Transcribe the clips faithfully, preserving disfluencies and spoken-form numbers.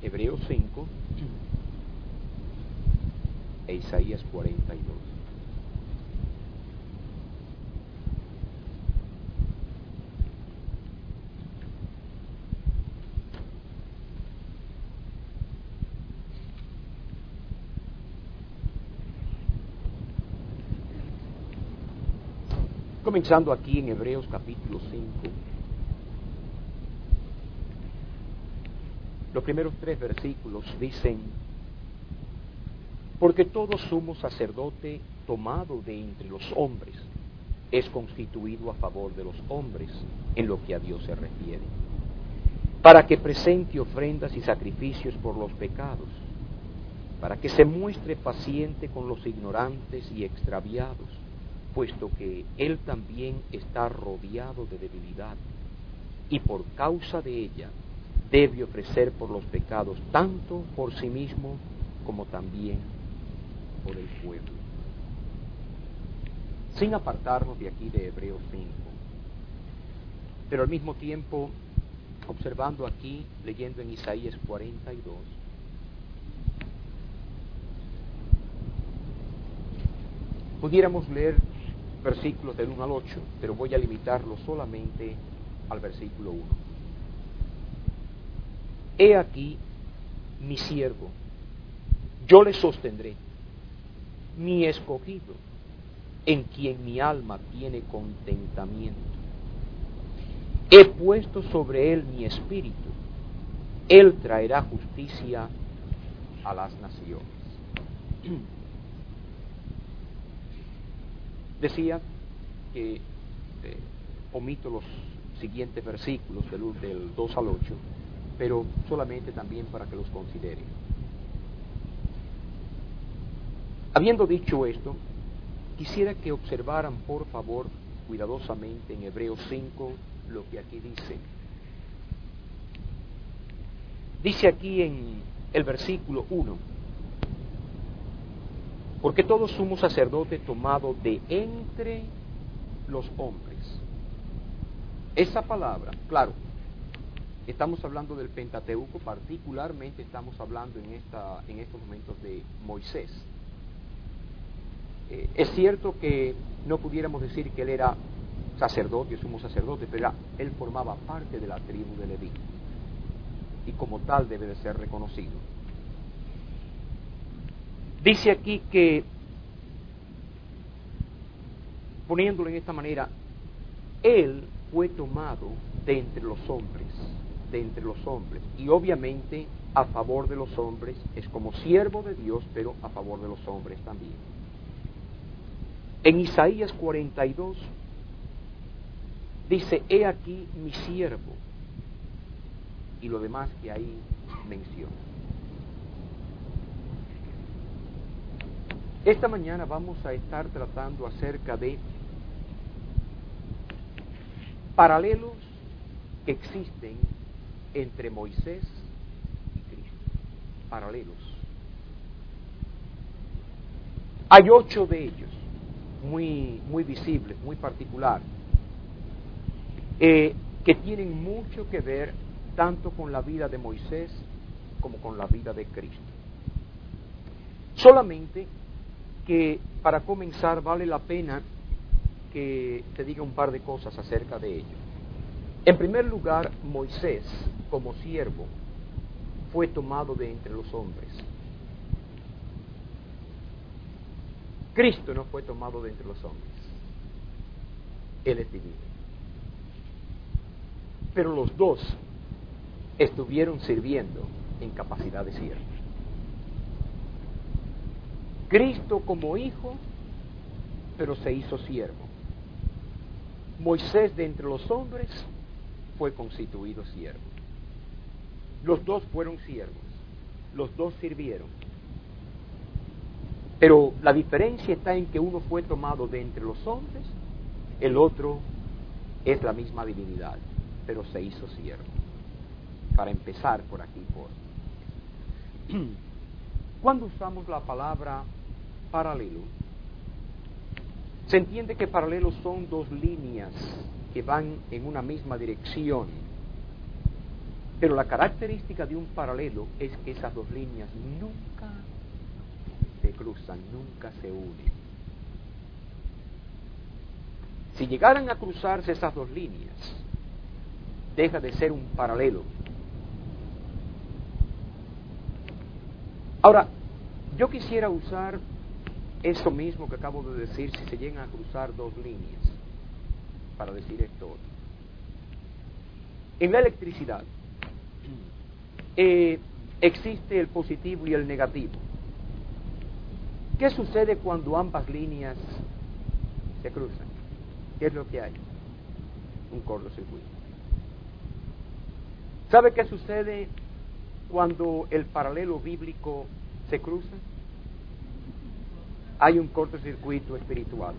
Hebreos cinco e Isaías cuarenta y dos. Comenzando aquí en Hebreos capítulo cinco, los primeros tres versículos dicen: porque todo sumo sacerdote tomado de entre los hombres es constituido a favor de los hombres en lo que a Dios se refiere, para que presente ofrendas y sacrificios por los pecados, para que se muestre paciente con los ignorantes y extraviados, puesto que él también está rodeado de debilidad, y por causa de ella debe ofrecer por los pecados tanto por sí mismo como también por el pueblo. Sin apartarnos de aquí de Hebreos cinco, pero al mismo tiempo observando aquí, leyendo en Isaías cuarenta y dos, pudiéramos leer versículos del uno al ocho, pero voy a limitarlo solamente al versículo uno. He aquí mi siervo, yo le sostendré, mi escogido, en quien mi alma tiene contentamiento. He puesto sobre él mi espíritu, él traerá justicia a las naciones. Decía que eh, omito los siguientes versículos del, del dos al ocho, pero solamente también para que los consideren. Habiendo dicho esto, quisiera que observaran por favor cuidadosamente en Hebreos cinco lo que aquí dice. Dice aquí en el versículo uno: porque todo sumo sacerdote tomado de entre los hombres. Esa palabra, claro, estamos hablando del Pentateuco, particularmente estamos hablando en, esta, en estos momentos de Moisés. Eh, es cierto que no pudiéramos decir que él era sacerdote o sumo sacerdote, pero era, él formaba parte de la tribu de Leví, y como tal debe de ser reconocido. Dice aquí que, poniéndolo en esta manera, él fue tomado de entre los hombres, de entre los hombres, y obviamente a favor de los hombres, es como siervo de Dios, pero a favor de los hombres también. En Isaías cuarenta y dos dice: he aquí mi siervo, y lo demás que ahí menciona. Esta mañana vamos a estar tratando acerca de paralelos que existen entre Moisés y Cristo. Paralelos. Hay ocho de ellos, muy, muy visibles, muy particulares, eh, que tienen mucho que ver tanto con la vida de Moisés como con la vida de Cristo. Solamente que para comenzar vale la pena que te diga un par de cosas acerca de ello. En primer lugar, Moisés, como siervo, fue tomado de entre los hombres. Cristo no fue tomado de entre los hombres. Él es divino. Pero los dos estuvieron sirviendo en capacidad de siervo. Cristo como hijo, pero se hizo siervo. Moisés de entre los hombres fue constituido siervo. Los dos fueron siervos, los dos sirvieron. Pero la diferencia está en que uno fue tomado de entre los hombres, el otro es la misma divinidad, pero se hizo siervo. Para empezar por aquí, por cuando usamos la palabra paralelo, se entiende que paralelos son dos líneas que van en una misma dirección, Pero la característica de un paralelo es que esas dos líneas nunca se cruzan, nunca se unen. Si llegaran a cruzarse esas dos líneas, deja de ser un paralelo. Ahora, yo quisiera usar eso mismo que acabo de decir si se llegan a cruzar dos líneas para decir esto. En la electricidad eh, existe el positivo y el negativo. ¿Qué sucede cuando ambas líneas se cruzan? ¿Qué es lo que hay? Un cortocircuito. ¿Sabe qué sucede cuando el paralelo bíblico se cruza? Hay un cortocircuito espiritual.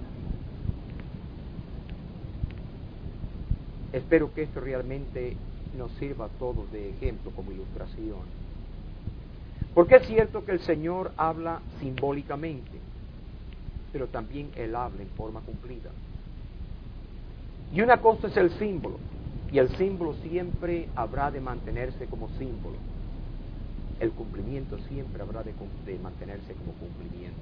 Espero que esto realmente nos sirva a todos de ejemplo, como ilustración. Porque es cierto que el Señor habla simbólicamente, pero también Él habla en forma cumplida. Y una cosa es el símbolo, y el símbolo siempre habrá de mantenerse como símbolo. El cumplimiento siempre habrá de, de mantenerse como cumplimiento.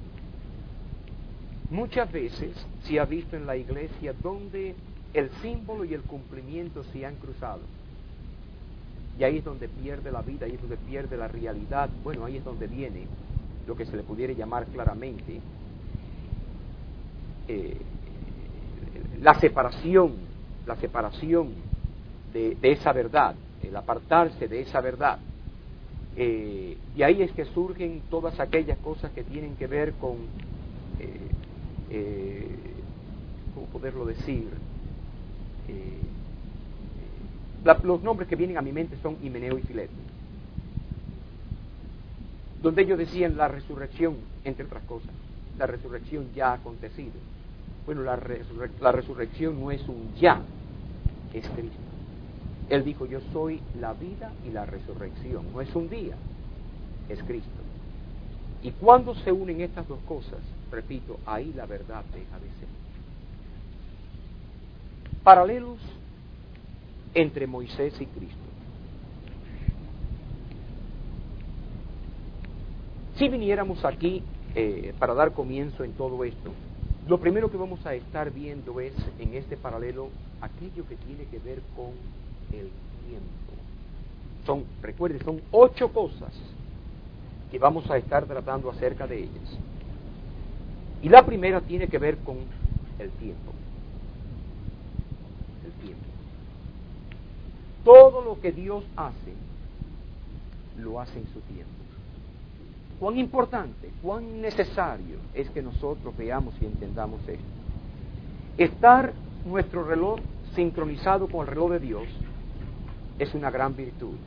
Muchas veces se ha visto en la iglesia donde el símbolo y el cumplimiento se han cruzado. Y ahí es donde pierde la vida, ahí es donde pierde la realidad. Bueno, ahí es donde viene lo que se le pudiera llamar claramente eh, la separación, la separación de, de esa verdad, el apartarse de esa verdad. Eh, y ahí es que surgen todas aquellas cosas que tienen que ver con, eh, eh, ¿cómo poderlo decir? Eh, la, los nombres que vienen a mi mente son Himeneo y Fileto, donde ellos decían la resurrección, entre otras cosas, la resurrección ya ha acontecido. Bueno, la, resurre la resurrección no es un ya, es Cristo. Él dijo, yo soy la vida y la resurrección, no es un día, es Cristo. Y cuando se unen estas dos cosas, repito, ahí la verdad deja de ser. Paralelos entre Moisés y Cristo. Si viniéramos aquí eh, para dar comienzo en todo esto, lo primero que vamos a estar viendo es en este paralelo aquello que tiene que ver con el tiempo. Son, recuerden, son ocho cosas que vamos a estar tratando acerca de ellas. Y la primera tiene que ver con el tiempo. El tiempo. Todo lo que Dios hace, lo hace en su tiempo. Cuán importante, cuán necesario es que nosotros veamos y entendamos esto. Estar nuestro reloj sincronizado con el reloj de Dios es una gran virtud.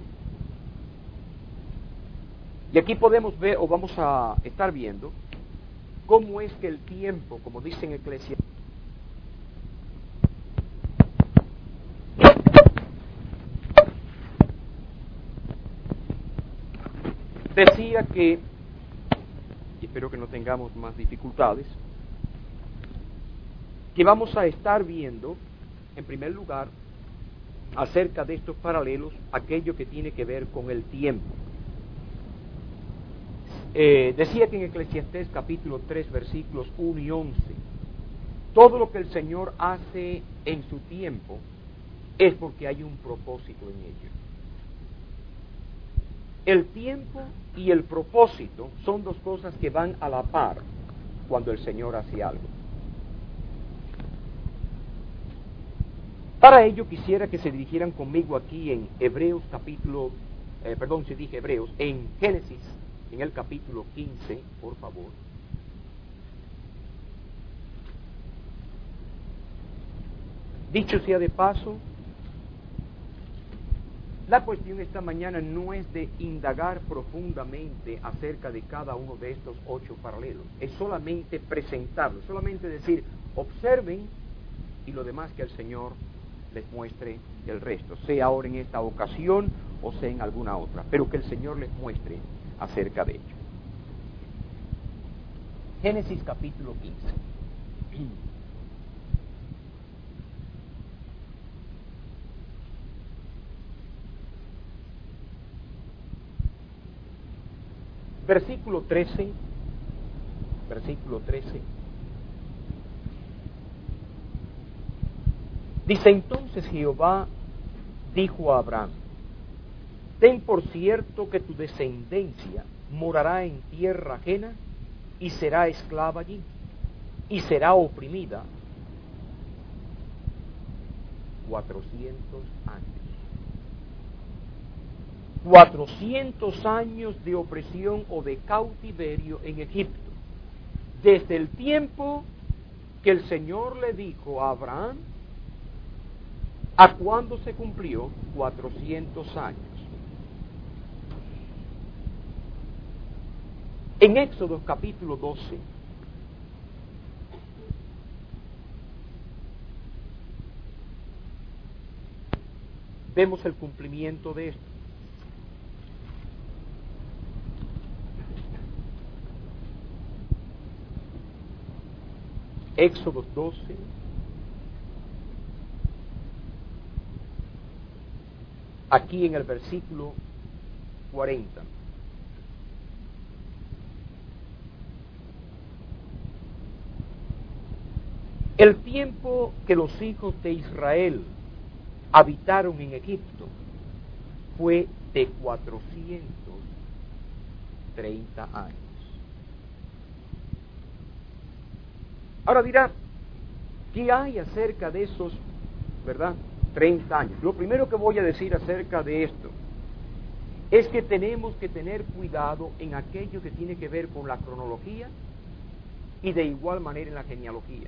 Y aquí podemos ver, o vamos a estar viendo, cómo es que el tiempo, como dice en Eclesiastés, decía que, y espero que no tengamos más dificultades, que vamos a estar viendo, en primer lugar, acerca de estos paralelos, aquello que tiene que ver con el tiempo. Eh, decía que en Eclesiastés capítulo tres, versículos uno y once, todo lo que el Señor hace en su tiempo es porque hay un propósito en ello. El tiempo y el propósito son dos cosas que van a la par cuando el Señor hace algo. Para ello quisiera que se dirigieran conmigo aquí en Hebreos capítulo, eh, perdón si dije Hebreos, en Génesis, en el capítulo quince, por favor. Dicho sea de paso, la cuestión esta mañana no es de indagar profundamente acerca de cada uno de estos ocho paralelos, es solamente presentarlo, solamente decir, observen y lo demás que el Señor les muestre el resto, sea ahora en esta ocasión o sea en alguna otra, pero que el Señor les muestre acerca de ello. Génesis capítulo quince. Versículo trece, versículo trece. Dice: entonces Jehová dijo a Abraham: ten por cierto que tu descendencia morará en tierra ajena y será esclava allí y será oprimida cuatrocientos años. Cuatrocientos años de opresión o de cautiverio en Egipto, desde el tiempo que el Señor le dijo a Abraham a cuando se cumplió cuatrocientos años. En Éxodo capítulo doce, vemos el cumplimiento de esto. Éxodo doce, aquí en el versículo cuarenta. El tiempo que los hijos de Israel habitaron en Egipto fue de cuatrocientos treinta años. Ahora dirá, ¿qué hay acerca de esos, verdad, treinta años? Lo primero que voy a decir acerca de esto es que tenemos que tener cuidado en aquello que tiene que ver con la cronología y de igual manera en la genealogía.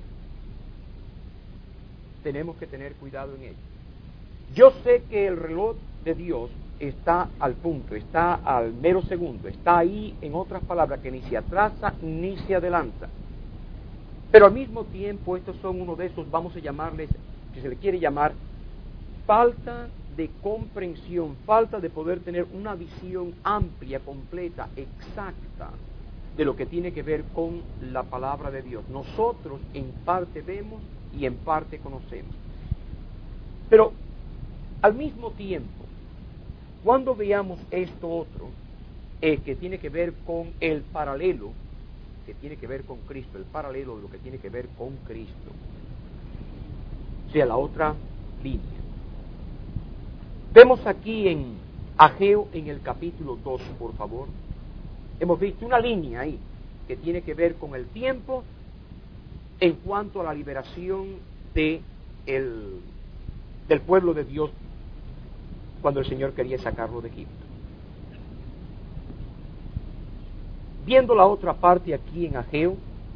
Tenemos que tener cuidado en ello. Yo sé que el reloj de Dios está al punto, está al mero segundo, está ahí, en otras palabras, que ni se atrasa ni se adelanta. Pero al mismo tiempo estos son uno de esos, vamos a llamarles, si se le quiere llamar, falta de comprensión, falta de poder tener una visión amplia, completa, exacta de lo que tiene que ver con la palabra de Dios. Nosotros en parte vemos y en parte conocemos. Pero al mismo tiempo, cuando veamos esto otro, eh, que tiene que ver con el paralelo, que tiene que ver con Cristo, el paralelo de lo que tiene que ver con Cristo, o sea, la otra línea. Vemos aquí en Ageo, en el capítulo dos, por favor, hemos visto una línea ahí, que tiene que ver con el tiempo en cuanto a la liberación de el, del pueblo de Dios cuando el Señor quería sacarlo de Egipto. Viendo la otra parte aquí en Ageo,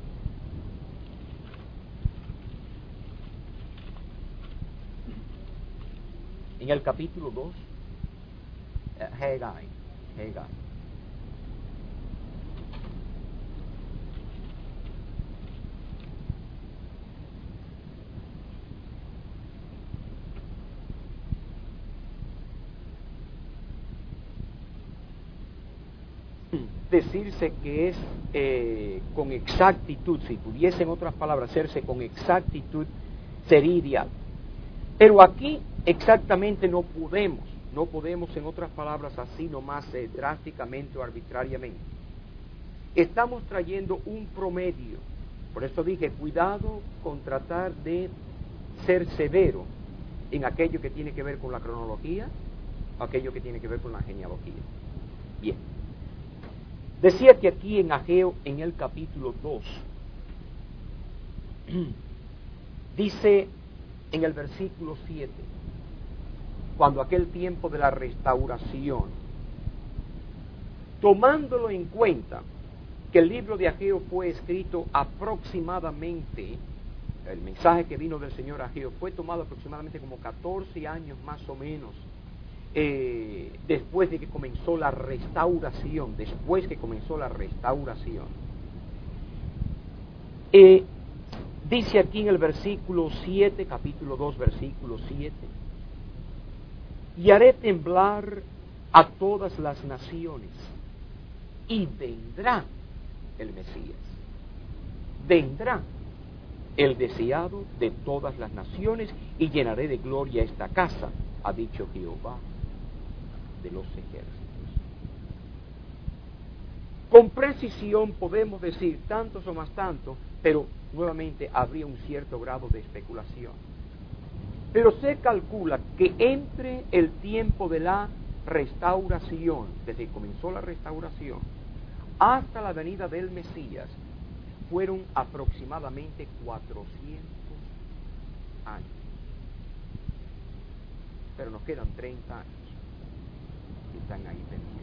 en el capítulo dos, Haggai, Haggai. Decirse que es eh, con exactitud, si pudiese en otras palabras hacerse con exactitud, sería ideal. Pero aquí exactamente no podemos, no podemos en otras palabras así nomás eh, drásticamente o arbitrariamente. Estamos trayendo un promedio, por eso dije, cuidado con tratar de ser severo en aquello que tiene que ver con la cronología, aquello que tiene que ver con la genealogía. Bien. Decía que aquí en Ageo, en el capítulo dos, dice en el versículo siete, cuando aquel tiempo de la restauración, tomándolo en cuenta que el libro de Ageo fue escrito aproximadamente, el mensaje que vino del Señor a Ageo fue tomado aproximadamente como catorce años más o menos, Eh, después de que comenzó la restauración, después que comenzó la restauración. Eh, dice aquí en el versículo siete, capítulo dos, versículo siete, y haré temblar a todas las naciones, y vendrá el Mesías, vendrá el deseado de todas las naciones, y llenaré de gloria esta casa, ha dicho Jehová de los ejércitos. Con precisión podemos decir tantos o más tantos, pero nuevamente habría un cierto grado de especulación. Pero se calcula que entre el tiempo de la restauración, desde que comenzó la restauración, hasta la venida del Mesías, fueron aproximadamente cuatrocientos años. Pero nos quedan treinta años que están ahí pendientes.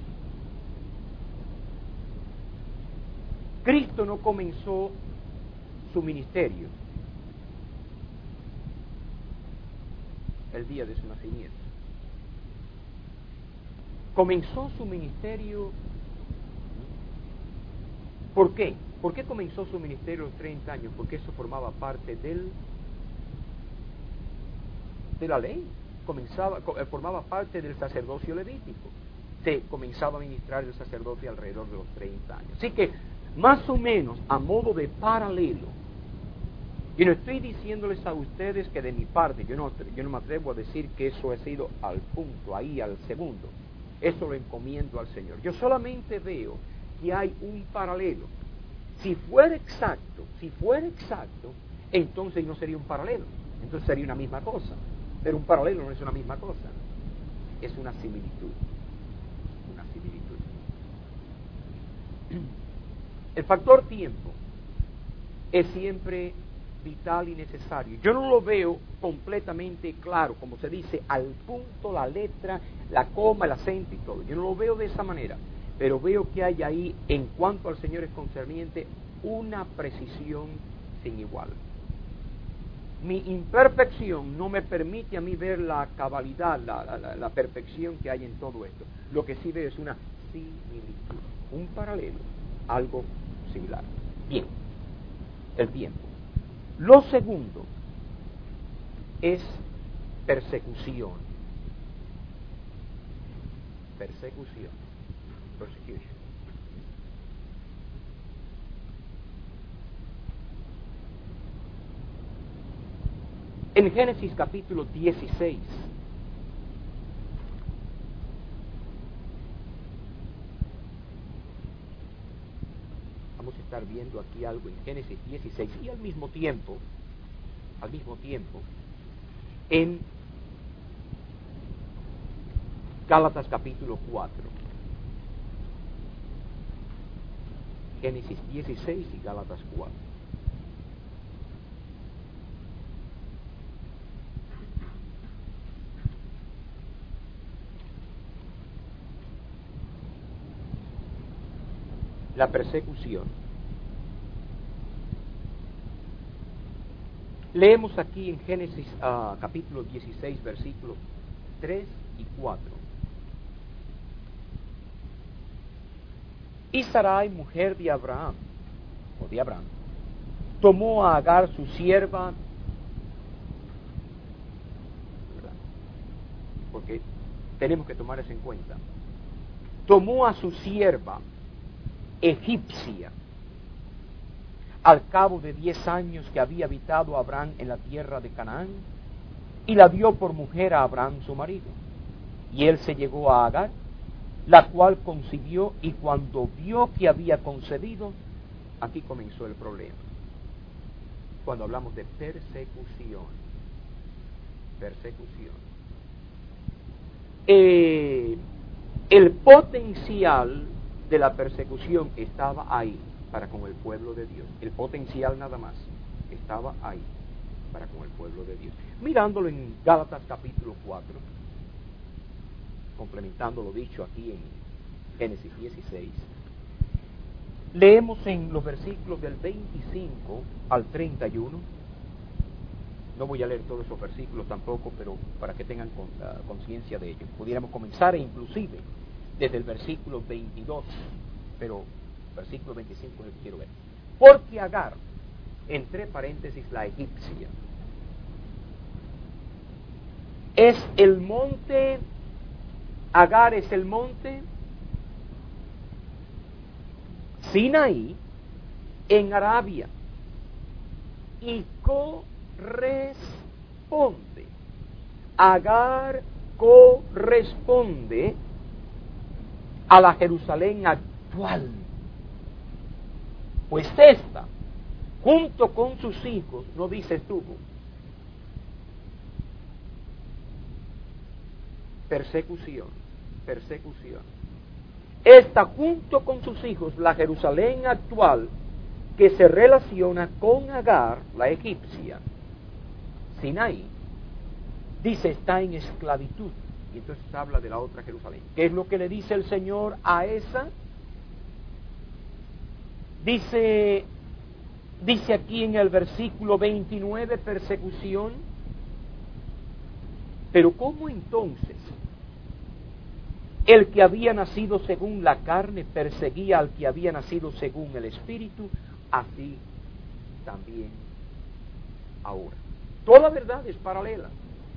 Cristo no comenzó su ministerio el día de su nacimiento. Comenzó su ministerio. ¿Por qué? ¿Por qué comenzó su ministerio a los treinta años? Porque eso formaba parte del, de la ley. Comenzaba, formaba parte del sacerdocio levítico. Se comenzaba a ministrar el sacerdote alrededor de los treinta años. Así que, más o menos, a modo de paralelo, y no estoy diciéndoles a ustedes que de mi parte, yo no, yo no me atrevo a decir que eso ha sido al punto, ahí al segundo. Eso lo encomiendo al Señor. Yo solamente veo que hay un paralelo. Si fuera exacto, si fuera exacto, entonces no sería un paralelo, entonces sería una misma cosa. Pero un paralelo no es una misma cosa, es una similitud. Una similitud. El factor tiempo es siempre vital y necesario. Yo no lo veo completamente claro, como se dice, al punto, la letra, la coma, el acento y todo. Yo no lo veo de esa manera, pero veo que hay ahí, en cuanto al Señor es concerniente, una precisión sin igual. Mi imperfección no me permite a mí ver la cabalidad, la, la, la perfección que hay en todo esto. Lo que sí veo es una similitud, un paralelo, algo similar. Bien, el tiempo. Lo segundo es persecución. Persecución. Persecution. En Génesis capítulo dieciséis, vamos a estar viendo aquí algo en Génesis dieciséis y al mismo tiempo, al mismo tiempo, en Gálatas capítulo cuatro. Génesis dieciséis y Gálatas cuatro. La persecución. Leemos aquí en Génesis uh, capítulo dieciséis, versículos tres y cuatro. Y Sarai, mujer de Abraham, o de Abraham, tomó a Agar su sierva, ¿verdad? Porque tenemos que tomar eso en cuenta. Tomó a su sierva egipcia, al cabo de diez años que había habitado Abraham en la tierra de Canaán, y la dio por mujer a Abraham su marido. Y él se llegó a Agar, la cual concibió, y cuando vio que había concebido, aquí comenzó el problema. Cuando hablamos de persecución, persecución, eh, el potencial de la persecución estaba ahí para con el pueblo de Dios. El potencial nada más estaba ahí para con el pueblo de Dios. Mirándolo en Gálatas capítulo cuatro, complementando lo dicho aquí en Génesis dieciséis, leemos en los versículos del veinticinco al treinta y uno. No voy a leer todos esos versículos tampoco, pero para que tengan conciencia de ello. Pudiéramos comenzar e inclusive desde el versículo veintidós, pero versículo veinticinco es el que quiero ver. Porque Agar, entre paréntesis la egipcia, es el monte, Agar es el monte Sinaí en Arabia, y corresponde, Agar corresponde a la Jerusalén actual Pues esta, junto con sus hijos, no dice estuvo, persecución, persecución. Esta, junto con sus hijos, la Jerusalén actual, que se relaciona con Agar, la egipcia, Sinaí, dice está en esclavitud. Y entonces habla de la otra Jerusalén. ¿Qué es lo que le dice el Señor a esa? Dice, dice aquí en el versículo veintinueve, persecución. Pero ¿cómo entonces el que había nacido según la carne perseguía al que había nacido según el Espíritu? Así también ahora. Toda verdad es paralela.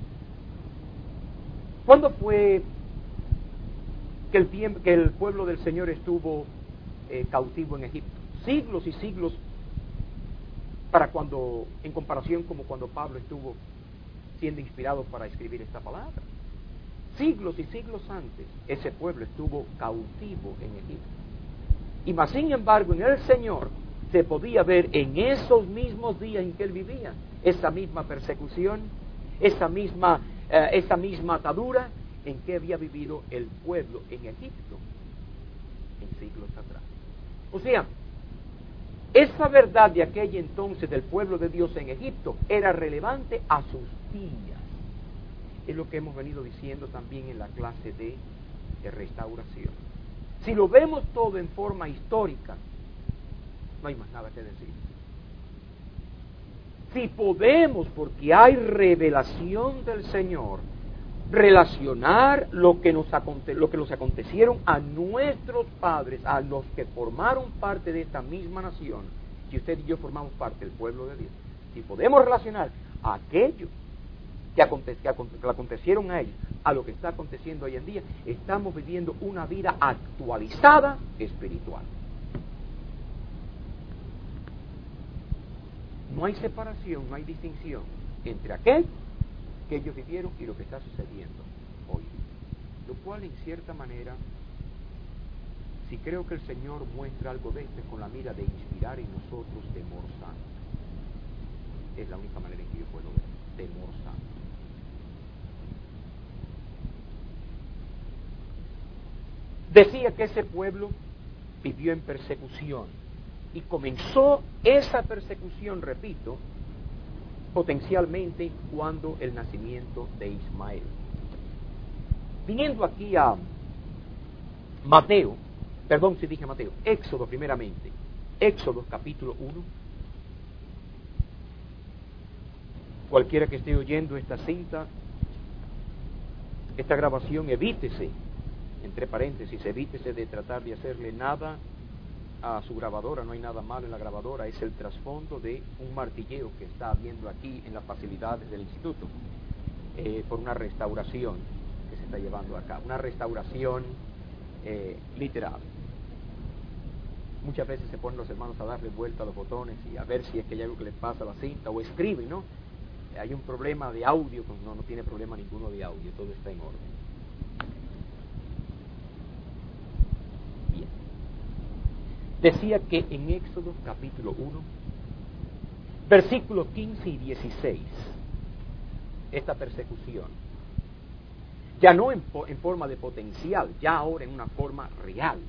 ¿Cuándo fue que el, tiempo, que el pueblo del Señor estuvo eh, cautivo en Egipto? Siglos y siglos, para cuando, en comparación como cuando Pablo estuvo siendo inspirado para escribir esta palabra. Siglos y siglos antes, ese pueblo estuvo cautivo en Egipto. Y más sin embargo, en el Señor se podía ver en esos mismos días en que él vivía, esa misma persecución, esa misma, eh, esa misma atadura en que había vivido el pueblo en Egipto en siglos atrás. O sea, esa verdad de aquella entonces del pueblo de Dios en Egipto era relevante a sus días. Es lo que hemos venido diciendo también en la clase de, de restauración. Si lo vemos todo en forma histórica, no hay más nada que decir. Si podemos, porque hay revelación del Señor, relacionar lo que nos aconte, lo que nos acontecieron a nuestros padres, a los que formaron parte de esta misma nación, si usted y yo formamos parte del pueblo de Dios, si podemos relacionar a aquello que, aconte, que, aconte, que le acontecieron a ellos a lo que está aconteciendo hoy en día, estamos viviendo una vida actualizada espiritual. No hay separación, no hay distinción entre aquel que ellos vivieron y lo que está sucediendo hoy. Lo cual, en cierta manera, si creo que el Señor muestra algo de esto, es con la mira de inspirar en nosotros temor santo. Es la única manera en que yo puedo ver, temor santo. Decía que ese pueblo vivió en persecución y comenzó esa persecución, repito, potencialmente cuando el nacimiento de Ismael. Viniendo aquí a Mateo, perdón si dije Mateo, Éxodo primeramente, Éxodo capítulo uno. Cualquiera que esté oyendo esta cinta, esta grabación, evítese, entre paréntesis, evítese de tratar de hacerle nada a su grabadora. No hay nada malo en la grabadora, es el trasfondo de un martilleo que está habiendo aquí en las facilidades del instituto eh, por una restauración que se está llevando a cabo, una restauración eh, literal. Muchas veces se ponen los hermanos a darle vuelta a los botones y a ver si es que hay algo que les pasa a la cinta, o escriben, ¿no? Hay un problema de audio, no, no tiene problema ninguno de audio, todo está en orden. Decía que en Éxodo capítulo uno, versículos quince y dieciséis, esta persecución, ya no en, en forma de potencial, ya ahora en una forma real.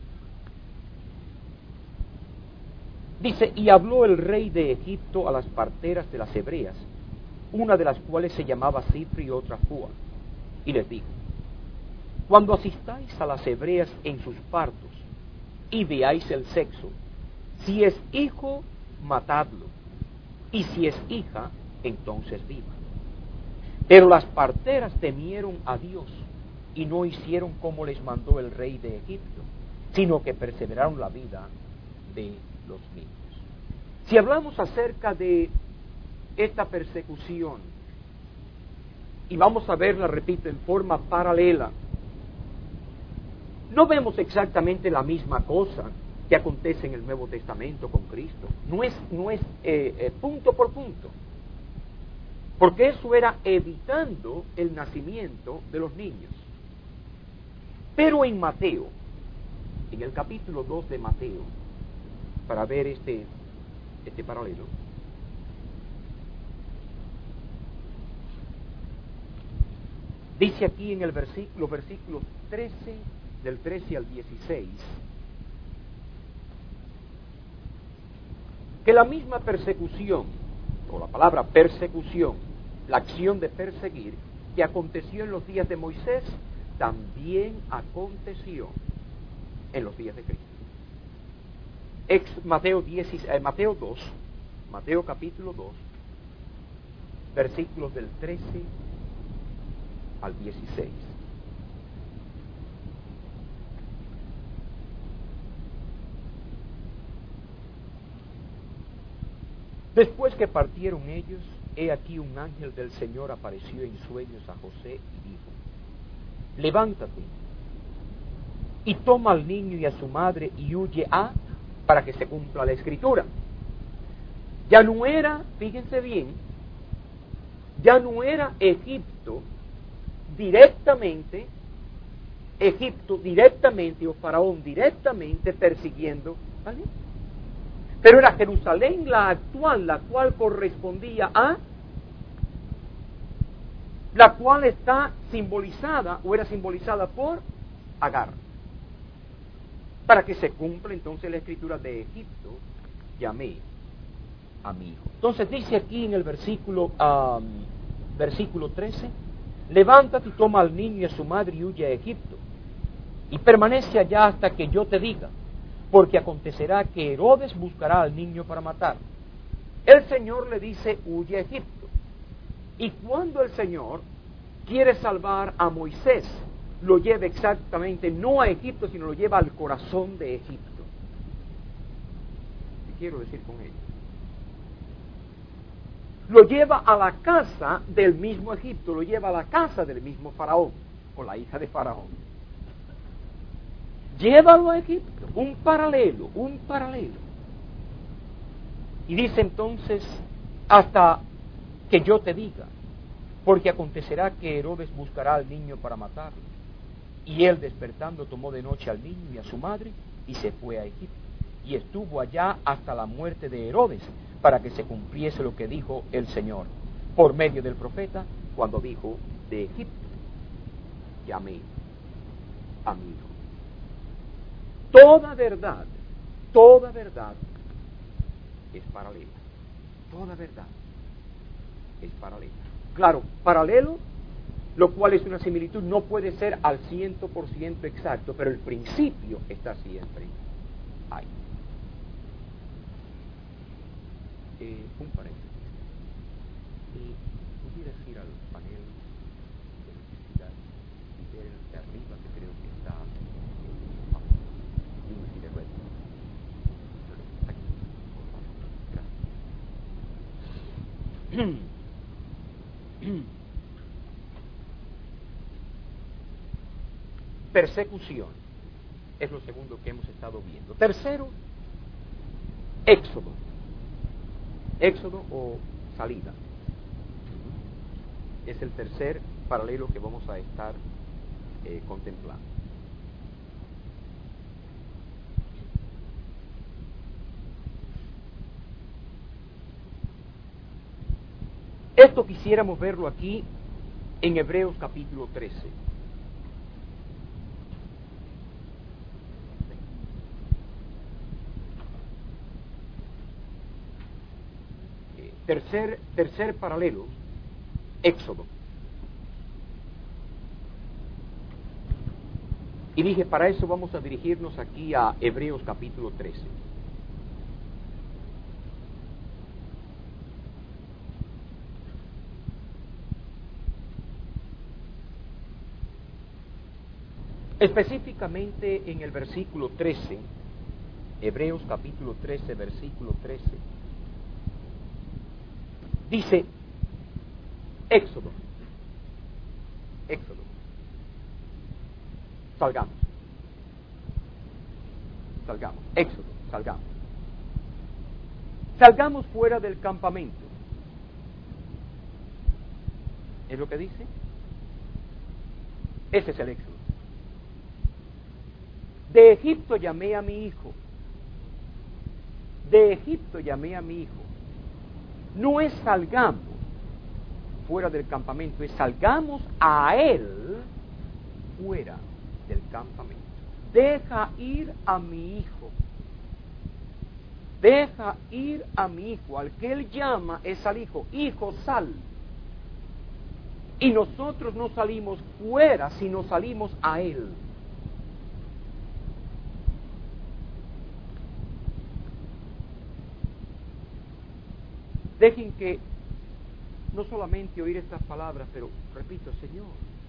Dice, y habló el rey de Egipto a las parteras de las hebreas, una de las cuales se llamaba Cipri y otra Fua, y les dijo, cuando asistáis a las hebreas en sus partos, y veáis el sexo, si es hijo, matadlo, y si es hija, entonces viva. Pero las parteras temieron a Dios, y no hicieron como les mandó el rey de Egipto, sino que perseveraron la vida de los niños. Si hablamos acerca de esta persecución, y vamos a verla, repito, en forma paralela, no vemos exactamente la misma cosa que acontece en el Nuevo Testamento con Cristo. No es, no es eh, eh, punto por punto. Porque eso era evitando el nacimiento de los niños. Pero en Mateo, en el capítulo dos de Mateo, para ver este, este paralelo. Dice aquí en el versículo, versículo trece, del trece al dieciséis, que la misma persecución, o la palabra persecución, la acción de perseguir, que aconteció en los días de Moisés, también aconteció en los días de Cristo. Ex Mateo, diez, eh, Mateo dos, Mateo capítulo dos, versículos del trece al dieciséis. Después que partieron ellos, he aquí un ángel del Señor apareció en sueños a José y dijo: levántate y toma al niño y a su madre y huye a, para que se cumpla la escritura. Ya no era, fíjense bien, ya no era Egipto directamente, Egipto directamente o Faraón directamente persiguiendo al niño. Pero era Jerusalén la actual, la cual correspondía a, la cual está simbolizada o era simbolizada por Agar. Para que se cumpla entonces la escritura de Egipto, llamé a mi hijo. Entonces dice aquí en el versículo, um, versículo trece, levántate y toma al niño y a su madre y huye a Egipto, y permanece allá hasta que yo te diga, porque acontecerá que Herodes buscará al niño para matar. El Señor le dice, huye a Egipto. Y cuando el Señor quiere salvar a Moisés, lo lleva exactamente no a Egipto, sino lo lleva al corazón de Egipto. ¿Qué quiero decir con ello? Lo lleva a la casa del mismo Egipto, lo lleva a la casa del mismo Faraón, o la hija de Faraón. Llévalo a Egipto, un paralelo, un paralelo. Y dice entonces, hasta que yo te diga, porque acontecerá que Herodes buscará al niño para matarlo. Y él despertando tomó de noche al niño y a su madre y se fue a Egipto. Y estuvo allá hasta la muerte de Herodes, para que se cumpliese lo que dijo el Señor, por medio del profeta, cuando dijo, de Egipto llamé a mi hijo. Toda verdad, toda verdad es paralela. Toda verdad es paralela. Claro, paralelo, lo cual es una similitud, no puede ser al ciento por ciento exacto, pero el principio está siempre ahí. Eh, un paréntesis. Eh, ¿Pudieras ir al panel de electricidad y ver el de arriba, que creo que está en Unity de red? Aquí, gracias. Persecución es lo segundo que hemos estado viendo. Tercero, éxodo. Éxodo o salida. Es el tercer paralelo que vamos a estar eh, contemplando. Esto quisiéramos verlo aquí en Hebreos capítulo trece. Tercer, tercer paralelo, Éxodo. Y dije, para eso vamos a dirigirnos aquí a Hebreos capítulo trece. Específicamente en el versículo trece, Hebreos capítulo trece, versículo trece. Dice, Éxodo, Éxodo, salgamos, salgamos, Éxodo, salgamos, salgamos fuera del campamento. ¿Es lo que dice? Ese es el Éxodo. De Egipto llamé a mi hijo. de Egipto llamé a mi hijo. No es salgamos fuera del campamento, es salgamos a él fuera del campamento. Deja ir a mi hijo. Deja ir a mi hijo. Al que él llama es al hijo. Hijo, sal. Y nosotros no salimos fuera, sino salimos a él. Dejen que no solamente oír estas palabras, pero repito, Señor,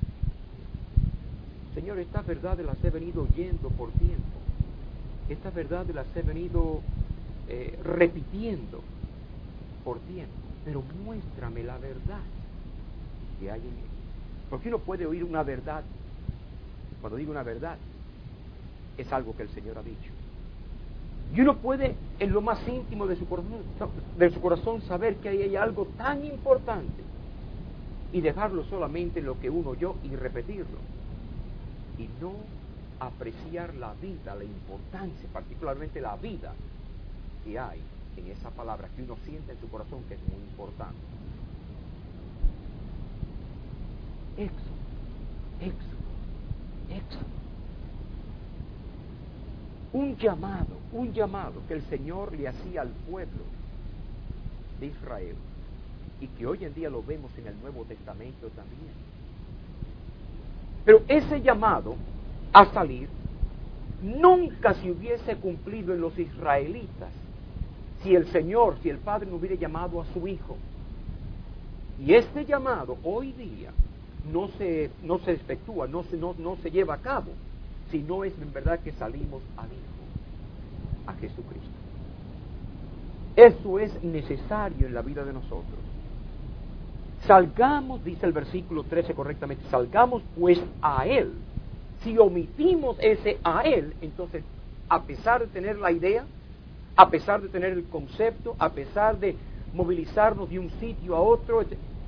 Señor, estas verdades las he venido oyendo por tiempo. Estas verdades las he venido eh, repitiendo por tiempo. Pero muéstrame la verdad que hay en él. Porque uno puede oír una verdad. Cuando digo una verdad, es algo que el Señor ha dicho. Y uno puede, en lo más íntimo de su corazón, de su corazón saber que ahí hay algo tan importante y dejarlo solamente en lo que uno oyó y repetirlo. Y no apreciar la vida, la importancia, particularmente la vida que hay en esa palabra que uno siente en su corazón que es muy importante. Éxodo, Éxodo, Éxodo. Un llamado, un llamado que el Señor le hacía al pueblo de Israel y que hoy en día lo vemos en el Nuevo Testamento también. Pero ese llamado a salir nunca se hubiese cumplido en los israelitas si el Señor, si el Padre no hubiera llamado a su Hijo. Y este llamado hoy día no se, no se efectúa, no se, no, no se lleva a cabo, si no es en verdad que salimos al Hijo, a Jesucristo. Eso es necesario en la vida de nosotros. Salgamos, dice el versículo trece correctamente, salgamos pues a Él. Si omitimos ese a Él, entonces, a pesar de tener la idea, a pesar de tener el concepto, a pesar de movilizarnos de un sitio a otro,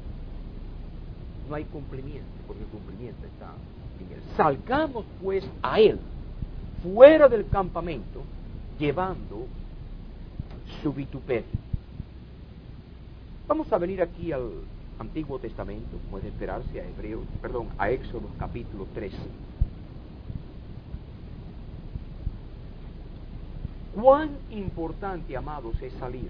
no hay cumplimiento, porque el cumplimiento está en Él. Salgamos pues a Él, fuera del campamento, llevando su vituperio. Vamos a venir aquí al Antiguo Testamento, como es de esperarse, a Hebreos, perdón, a Éxodo capítulo trece. Cuán importante, amados, es salir.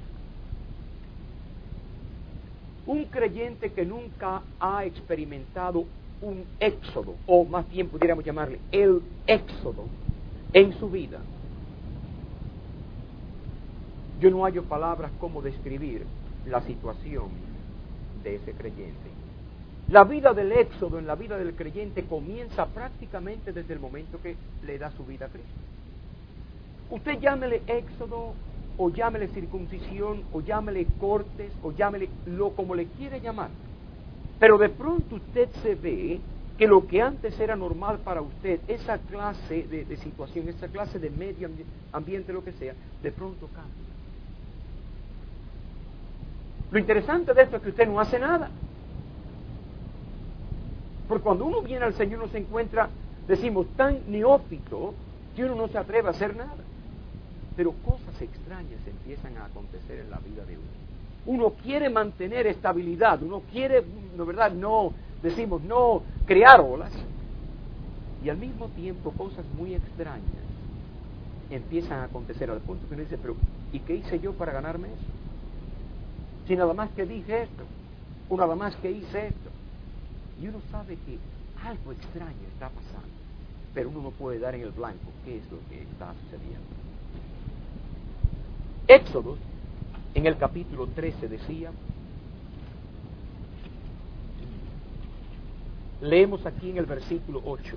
Un creyente que nunca ha experimentado un éxodo, o más bien pudiéramos llamarle el éxodo en su vida, yo no hallo palabras como describir la situación de ese creyente. La vida del éxodo en la vida del creyente comienza prácticamente desde el momento que le da su vida a Cristo. Usted llámele éxodo, o llámele circuncisión, o llámele cortes, o llámele lo como le quiere llamar. Pero de pronto usted se ve que lo que antes era normal para usted, esa clase de, de situación, esa clase de medio ambiente, lo que sea, de pronto cambia. Lo interesante de esto es que usted no hace nada. Porque cuando uno viene al Señor, uno se encuentra, decimos, tan neófito que uno no se atreve a hacer nada. Pero cosas extrañas empiezan a acontecer en la vida de uno. Uno quiere mantener estabilidad, uno quiere, de verdad, no, decimos, no crear olas. Y al mismo tiempo cosas muy extrañas empiezan a acontecer al punto que uno dice, pero ¿y qué hice yo para ganarme eso? Si nada más que dije esto, o nada más que hice esto. Y uno sabe que algo extraño está pasando, pero uno no puede dar en el blanco qué es lo que está sucediendo. Éxodo, en el capítulo trece decía, leemos aquí en el versículo ocho,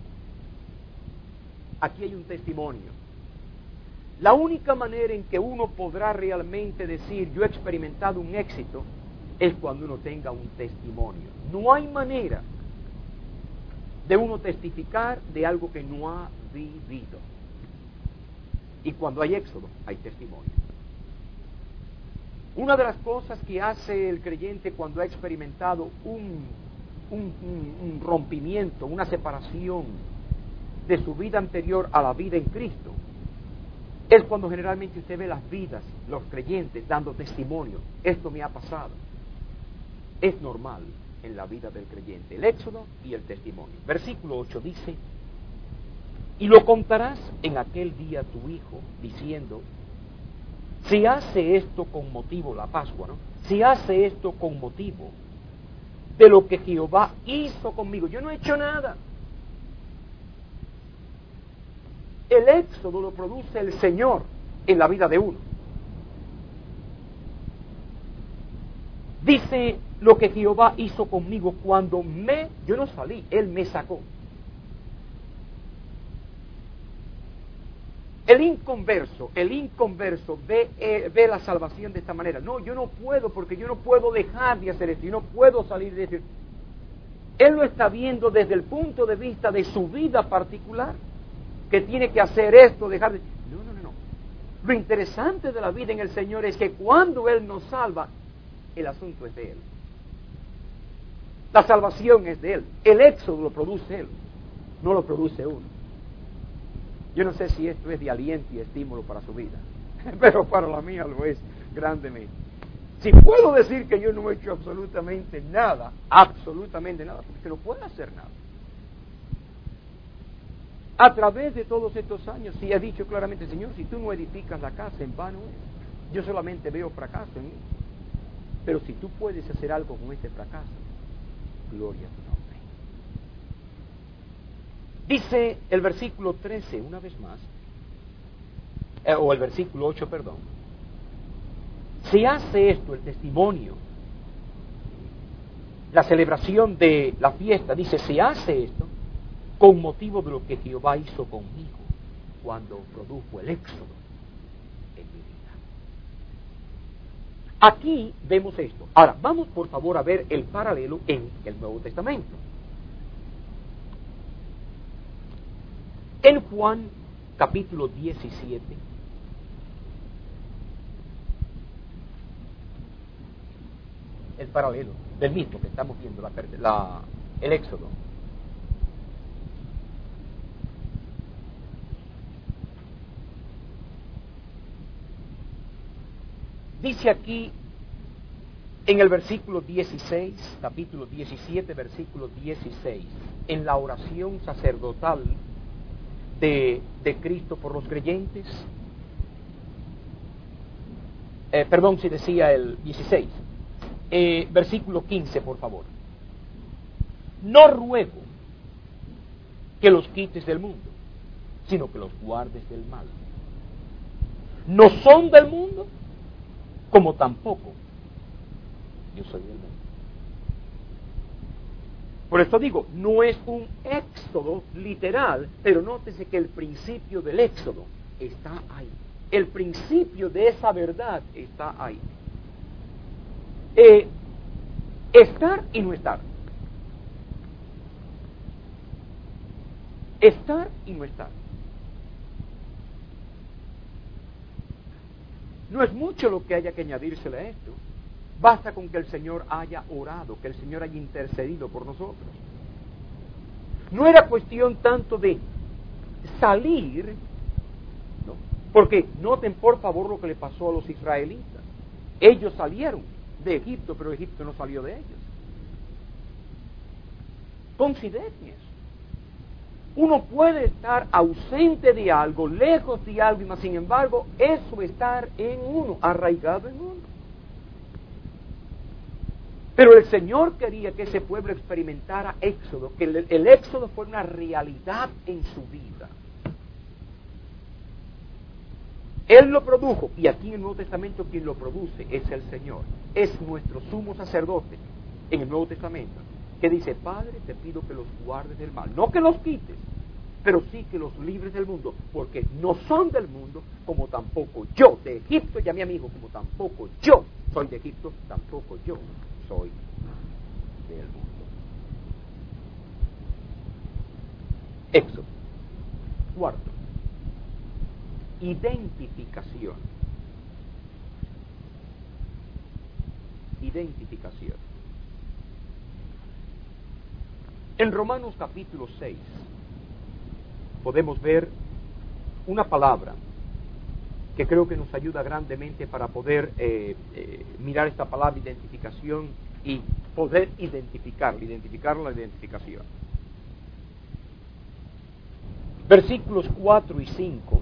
aquí hay un testimonio. La única manera en que uno podrá realmente decir yo he experimentado un éxito es cuando uno tenga un testimonio. No hay manera de uno testificar de algo que no ha vivido. Y cuando hay éxodo, hay testimonio. Una de las cosas que hace el creyente cuando ha experimentado un, un, un, un rompimiento, una separación de su vida anterior a la vida en Cristo, es cuando generalmente usted ve las vidas, los creyentes, dando testimonio. Esto me ha pasado. Es normal en la vida del creyente, el éxodo y el testimonio. Versículo ocho dice, y lo contarás en aquel día a tu hijo, diciendo, si hace esto con motivo, la Pascua, ¿no? Si hace esto con motivo de lo que Jehová hizo conmigo. Yo no he hecho nada. El éxodo lo produce el Señor en la vida de uno. Dice lo que Jehová hizo conmigo cuando me, yo no salí, Él me sacó. El inconverso, el inconverso ve, eh, ve la salvación de esta manera. No, yo no puedo porque yo no puedo dejar de hacer esto, yo no puedo salir de esto. Él lo está viendo desde el punto de vista de su vida particular, que tiene que hacer esto, dejar de... No, no, no, no. Lo interesante de la vida en el Señor es que cuando Él nos salva, el asunto es de Él. La salvación es de Él. El éxodo lo produce Él, no lo produce uno. Yo no sé si esto es de aliento y estímulo para su vida, pero para la mía lo es grandemente. Si puedo decir que yo no he hecho absolutamente nada, absolutamente nada, porque no puedo hacer nada. A través de todos estos años, sí he dicho claramente, Señor, si tú no edificas la casa, en vano es. Yo solamente veo fracaso en mí. Pero si tú puedes hacer algo con este fracaso, gloria a tu nombre. Dice el versículo trece, una vez más, eh, o el versículo ocho, perdón. Se hace esto, el testimonio, la celebración de la fiesta, dice, se hace esto con motivo de lo que Jehová hizo conmigo cuando produjo el éxodo en mi vida. Aquí vemos esto. Ahora, vamos por favor a ver el paralelo en el Nuevo Testamento. En Juan capítulo diecisiete, el paralelo del mismo que estamos viendo, la, la, el éxodo. Dice aquí en el versículo dieciséis, capítulo diecisiete, versículo dieciséis, en la oración sacerdotal de, de Cristo por los creyentes, eh, perdón si decía el dieciséis, eh, versículo quince, por favor. No ruego que los quites del mundo, sino que los guardes del mal. No son del mundo, como tampoco yo soy del mundo. Por esto digo, no es un éxodo literal, pero nótese que el principio del éxodo está ahí. El principio de esa verdad está ahí. Eh, estar y no estar. Estar y no estar. No es mucho lo que haya que añadírsele a esto. Basta con que el Señor haya orado, que el Señor haya intercedido por nosotros. No era cuestión tanto de salir, ¿no? Porque noten por favor lo que le pasó a los israelitas. Ellos salieron de Egipto, pero Egipto no salió de ellos. Consideren eso. Uno puede estar ausente de algo, lejos de algo, y más sin embargo, eso estar en uno, arraigado en uno. Pero el Señor quería que ese pueblo experimentara éxodo, que el, el éxodo fuera una realidad en su vida. Él lo produjo, y aquí en el Nuevo Testamento quien lo produce es el Señor. Es nuestro sumo sacerdote en el Nuevo Testamento, que dice, Padre, te pido que los guardes del mal. No que los quites, pero sí que los libres del mundo, porque no son del mundo, como tampoco yo de Egipto, ya mi amigo, como tampoco yo soy de Egipto, tampoco yo soy del mundo. Éxodo. Cuarto, identificación. Identificación. En Romanos capítulo seis podemos ver una palabra que creo que nos ayuda grandemente para poder eh, eh, mirar esta palabra identificación y poder identificarla, identificar la identificación. Versículos cuatro y cinco.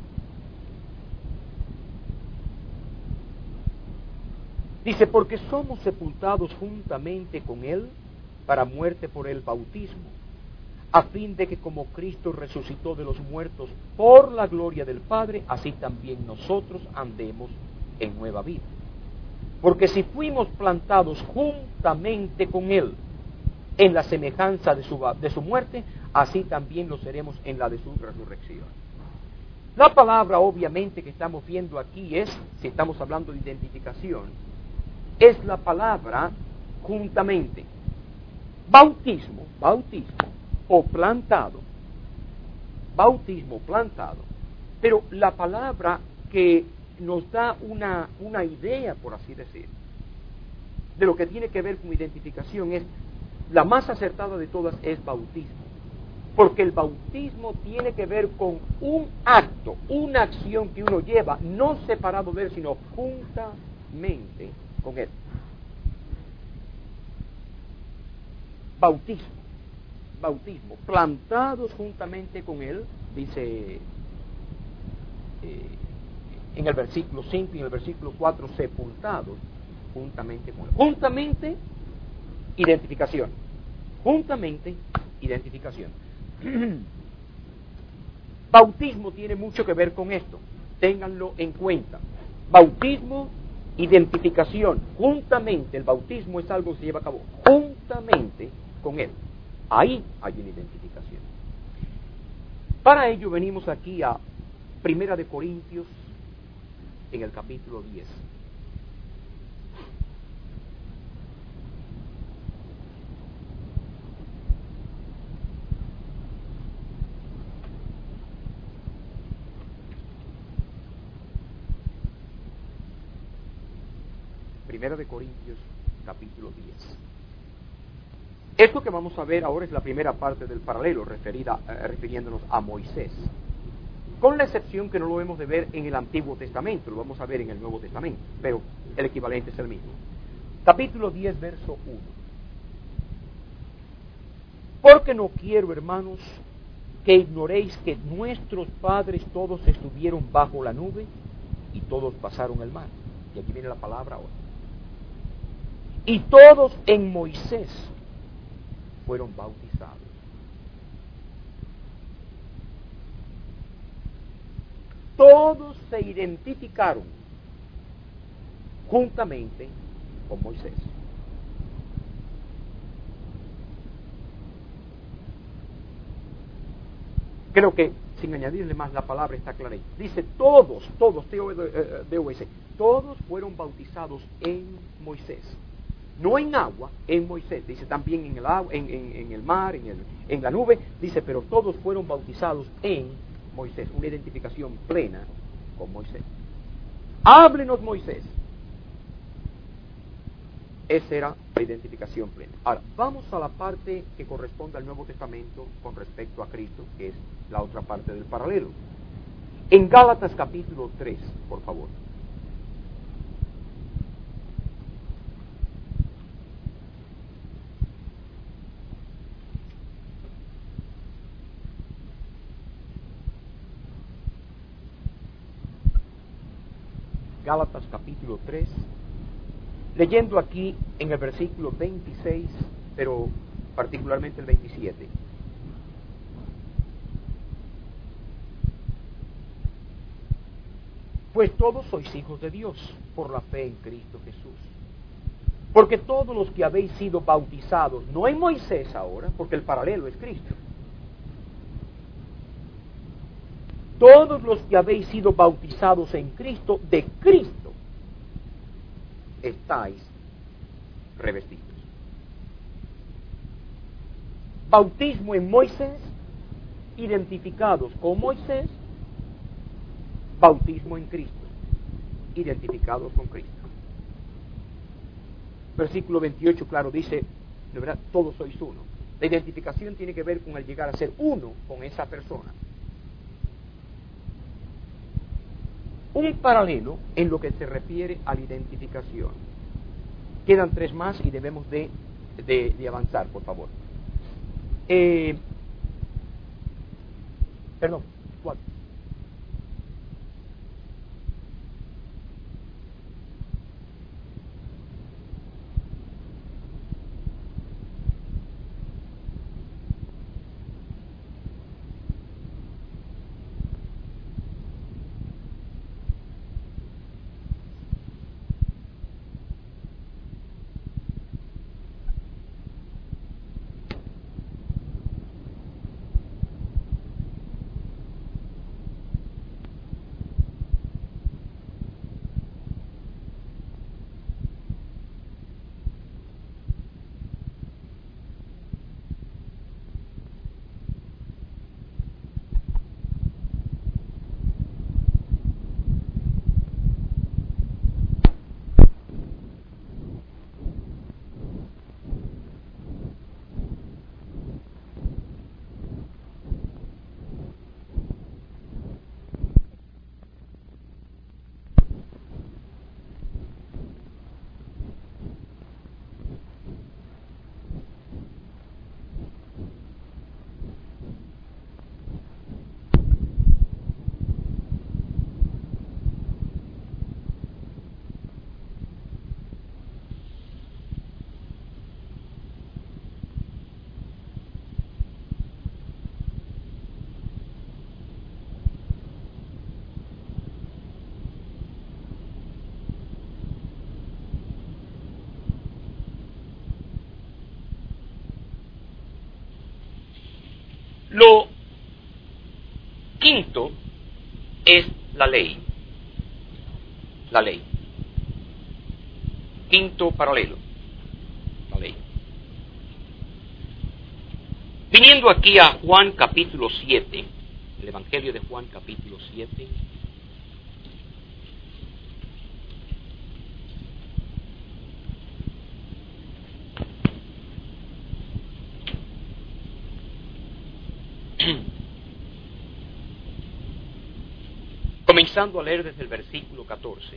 Dice, porque somos sepultados juntamente con Él para muerte por el bautismo, a fin de que como Cristo resucitó de los muertos por la gloria del Padre, así también nosotros andemos en nueva vida. Porque si fuimos plantados juntamente con Él en la semejanza de su, de su muerte, así también lo seremos en la de su resurrección. La palabra obviamente que estamos viendo aquí es, si estamos hablando de identificación, es la palabra juntamente. Bautismo, bautismo o plantado, bautismo plantado, pero la palabra que nos da una, una idea, por así decir, de lo que tiene que ver con identificación es, la más acertada de todas es bautismo, porque el bautismo tiene que ver con un acto, una acción que uno lleva, no separado de él, sino juntamente con él. Bautismo, bautismo, plantados juntamente con él, dice eh, en el versículo cinco y en el versículo cuatro, sepultados juntamente con él. Juntamente, identificación. Juntamente, identificación. Bautismo tiene mucho que ver con esto, ténganlo en cuenta. Bautismo, identificación. Juntamente, el bautismo es algo que se lleva a cabo juntamente con él. Ahí hay una identificación. Para ello venimos aquí a Primera de Corintios en el capítulo diez. Primera de Corintios, capítulo diez. Esto que vamos a ver ahora es la primera parte del paralelo, referida, eh, refiriéndonos a Moisés. Con la excepción que no lo hemos de ver en el Antiguo Testamento, lo vamos a ver en el Nuevo Testamento, pero el equivalente es el mismo. Capítulo diez, verso uno. Porque no quiero, hermanos, que ignoréis que nuestros padres todos estuvieron bajo la nube y todos pasaron el mar. Y aquí viene la palabra ahora. Y todos en Moisés fueron bautizados. Todos se identificaron juntamente con Moisés. Creo que, sin añadirle más, la palabra está clara. Dice todos, todos, T O S, todos fueron bautizados en Moisés. No en agua, en Moisés. Dice también en el agua, en, en, en el mar, en, el, en la nube. Dice, pero todos fueron bautizados en Moisés. Una identificación plena con Moisés. Háblenos, Moisés. Esa era la identificación plena. Ahora, vamos a la parte que corresponde al Nuevo Testamento con respecto a Cristo, que es la otra parte del paralelo. En Gálatas capítulo tres, por favor. Gálatas capítulo tres, leyendo aquí en el versículo veintiséis, pero particularmente el veintisiete. Pues todos sois hijos de Dios por la fe en Cristo Jesús. Porque todos los que habéis sido bautizados, no en Moisés ahora, porque el paralelo es Cristo. Todos los que habéis sido bautizados en Cristo, de Cristo estáis revestidos. Bautismo en Moisés, identificados con Moisés. Bautismo en Cristo, identificados con Cristo. Versículo veintiocho, claro, dice, de verdad, todos sois uno. La identificación tiene que ver con el llegar a ser uno con esa persona. un paralelo en lo que se refiere a la identificación. Quedan tres más y debemos de, de, de avanzar, por favor. Eh, perdón, cuatro. Lo quinto es la ley. La ley. Quinto paralelo. La ley. Viniendo aquí a Juan capítulo siete, el Evangelio de Juan capítulo siete. Comenzando a leer desde el versículo catorce.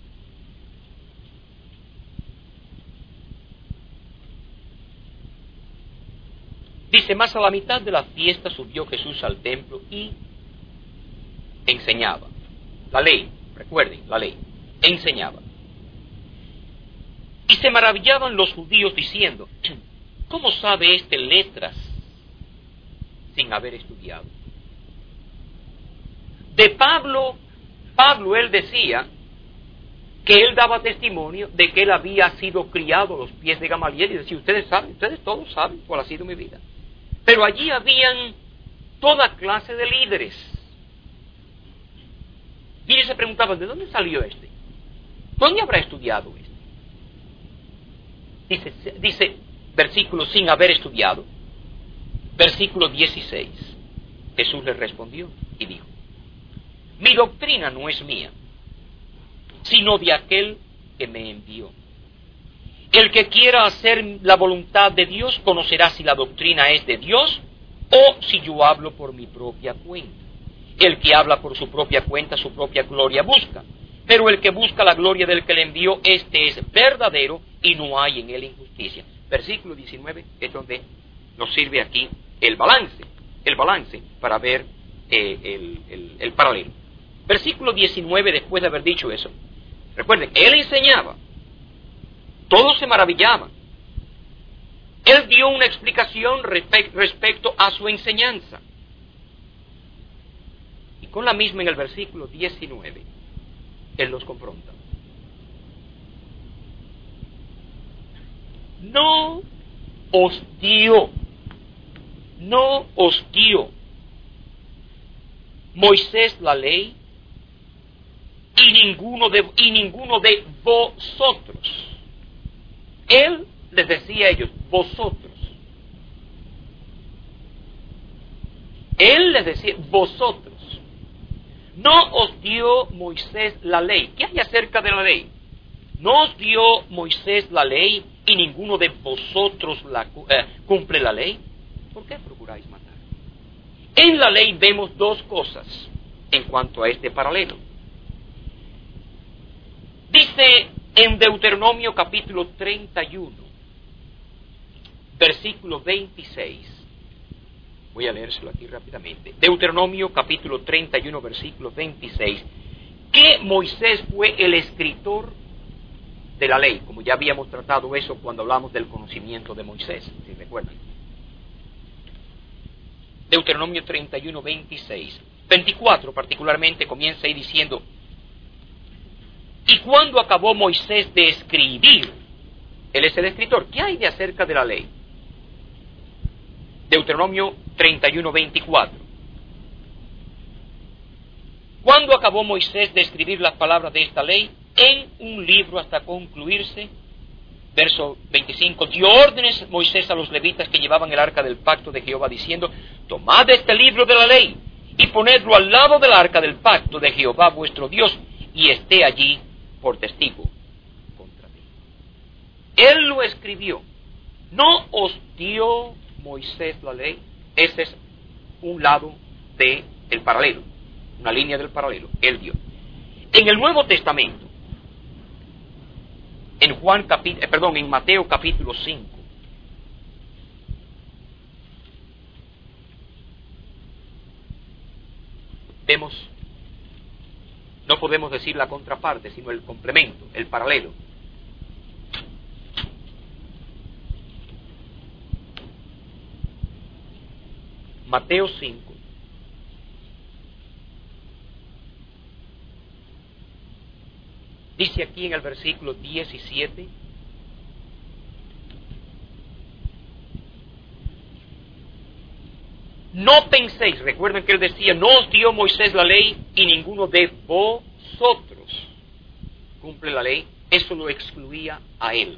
Dice, más a la mitad de la fiesta subió Jesús al templo y enseñaba. La ley, recuerden, la ley, enseñaba. Y se maravillaban los judíos diciendo, ¿cómo sabe este letras sin haber estudiado? De Pablo, Pablo él decía que él daba testimonio de que él había sido criado a los pies de Gamaliel y decía, ustedes saben, ustedes todos saben cuál ha sido mi vida. Pero allí habían toda clase de líderes. Y ellos se preguntaban, ¿de dónde salió este? ¿Dónde habrá estudiado este? Dice, dice versículo, sin haber estudiado. Versículo dieciséis. Jesús le respondió y dijo, mi doctrina no es mía, sino de aquel que me envió. El que quiera hacer la voluntad de Dios conocerá si la doctrina es de Dios o si yo hablo por mi propia cuenta. El que habla por su propia cuenta, su propia gloria busca. Pero el que busca la gloria del que le envió, este es verdadero y no hay en él injusticia. Versículo diecinueve es donde nos sirve aquí el balance, el balance para ver eh, el, el, el paralelo. Versículo diecinueve, después de haber dicho eso, recuerden, él enseñaba, todos se maravillaban. Él dio una explicación respe- respecto a su enseñanza. Y con la misma en el versículo diecinueve, él los confronta. No os dio, no os dio Moisés la ley y ninguno de, y ninguno de vosotros. Él les decía a ellos, vosotros. Él les decía, vosotros. No os dio Moisés la ley. ¿Qué hay acerca de la ley? No os dio Moisés la ley y ninguno de vosotros la, eh, cumple la ley. ¿Por qué procuráis matar? En la ley vemos dos cosas en cuanto a este paralelo. Dice en Deuteronomio capítulo treinta y uno, versículo veintiséis. Voy a leérselo aquí rápidamente. Deuteronomio capítulo treinta y uno, versículo veintiséis. Que Moisés fue el escritor de la ley, como ya habíamos tratado eso cuando hablamos del conocimiento de Moisés, si recuerdan. Deuteronomio treinta y uno, veintiséis. veinticuatro particularmente comienza ahí diciendo: y cuando acabó Moisés de escribir, él es el escritor, ¿qué hay de acerca de la ley? Deuteronomio treinta y uno, veinticuatro. Cuando acabó Moisés de escribir las palabras de esta ley en un libro hasta concluirse, verso veinticinco, dio órdenes Moisés a los levitas que llevaban el arca del pacto de Jehová, diciendo: tomad este libro de la ley y ponedlo al lado del arca del pacto de Jehová vuestro Dios, y esté allí por testigo contra mí. Él lo escribió. ¿No os dio Moisés la ley? Ese es un lado del paralelo, una línea del paralelo. Él dio. En el Nuevo Testamento, en Juan capi- eh, perdón, en Mateo capítulo cinco, vemos, no podemos decir la contraparte, sino el complemento, el paralelo. Mateo cinco. Dice aquí en el versículo diecisiete: no penséis, recuerden que él decía, no os dio Moisés la ley y ninguno de vosotros cumple la ley. Eso lo excluía a él.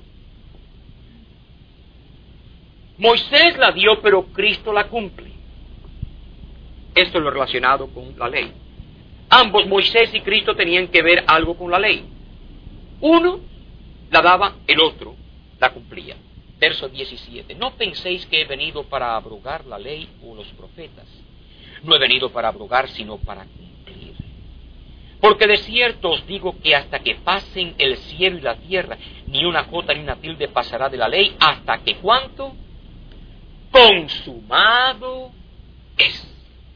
Moisés la dio, pero Cristo la cumple. Esto es lo relacionado con la ley. Ambos, Moisés y Cristo, tenían que ver algo con la ley. Uno la daba, el otro la cumplía. Verso diecisiete. No penséis que he venido para abrogar la ley o los profetas. No he venido para abrogar, sino para cumplir. Porque de cierto os digo que hasta que pasen el cielo y la tierra, ni una jota ni una tilde pasará de la ley, hasta que ¿cuánto? Consumado es.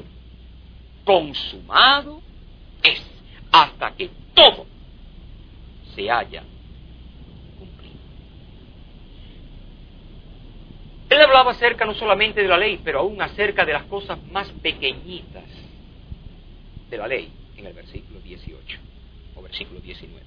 Consumado es. Hasta que todo se haya cumplido. Él hablaba acerca no solamente de la ley, pero aún acerca de las cosas más pequeñitas de la ley, en el versículo dieciocho o versículo diecinueve.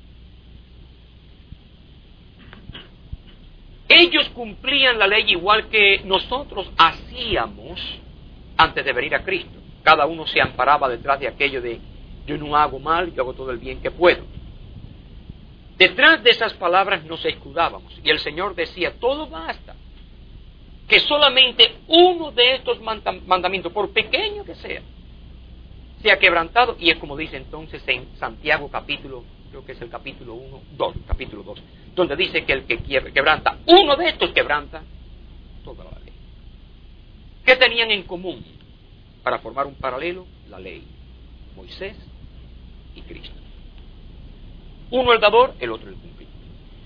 Ellos cumplían la ley igual que nosotros hacíamos antes de venir a Cristo. Cada uno se amparaba detrás de aquello de yo no hago mal, yo hago todo el bien que puedo. Detrás de esas palabras nos escudábamos y el Señor decía, todo basta, que solamente uno de estos mandamientos, por pequeño que sea, sea quebrantado. Y es como dice entonces en Santiago capítulo, creo que es el capítulo uno, dos, capítulo dos, donde dice que el que quebranta uno de estos quebranta toda la ley. ¿Qué tenían en común para formar un paralelo? La ley, Moisés y Cristo. Uno el dador, el otro el cumplidor.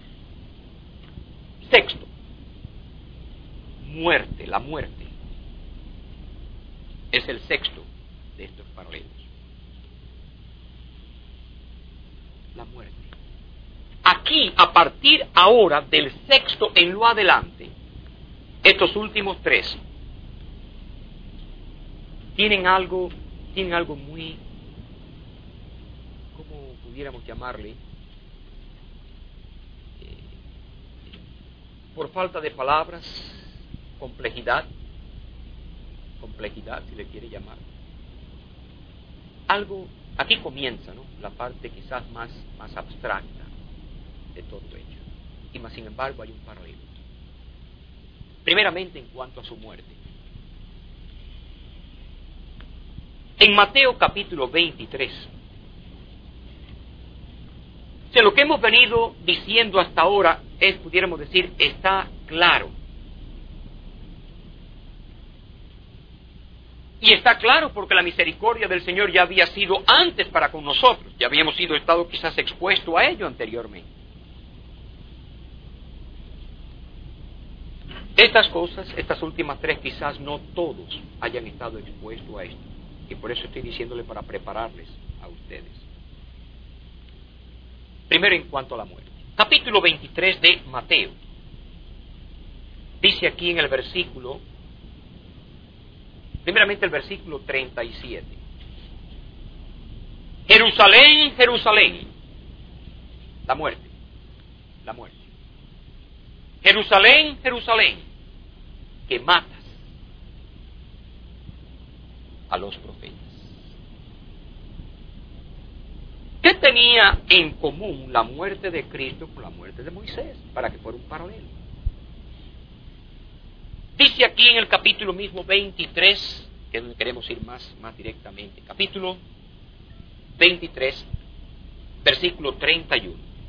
Sexto, muerte, la muerte es el sexto de estos paralelos. La muerte. Aquí, a partir ahora del sexto en lo adelante, estos últimos tres tienen algo, tienen algo muy, ¿cómo pudiéramos llamarle? Eh, por falta de palabras, complejidad, complejidad si le quiere llamar. Algo, aquí comienza, ¿no?, la parte quizás más, más abstracta de todo ello. Y más sin embargo hay un paralelo. Primeramente en cuanto a su muerte. En Mateo capítulo veintitrés, si lo que hemos venido diciendo hasta ahora es, pudiéramos decir, está claro. Y está claro porque la misericordia del Señor ya había sido antes para con nosotros. Ya habíamos sido estado quizás expuestos a ello anteriormente. Estas cosas, estas últimas tres, quizás no todos hayan estado expuestos a esto. Y por eso estoy diciéndole para prepararles a ustedes. Primero en cuanto a la muerte. Capítulo veintitrés de Mateo. Dice aquí en el versículo, primeramente el versículo treinta y siete. Jerusalén, Jerusalén. La muerte. La muerte. Jerusalén, Jerusalén, que matas a los profetas. ¿Qué tenía en común la muerte de Cristo con la muerte de Moisés? Para que fuera un paralelo. Dice aquí en el capítulo mismo veintitrés, que es donde queremos ir más, más directamente. Capítulo veintitrés, versículo treinta y uno.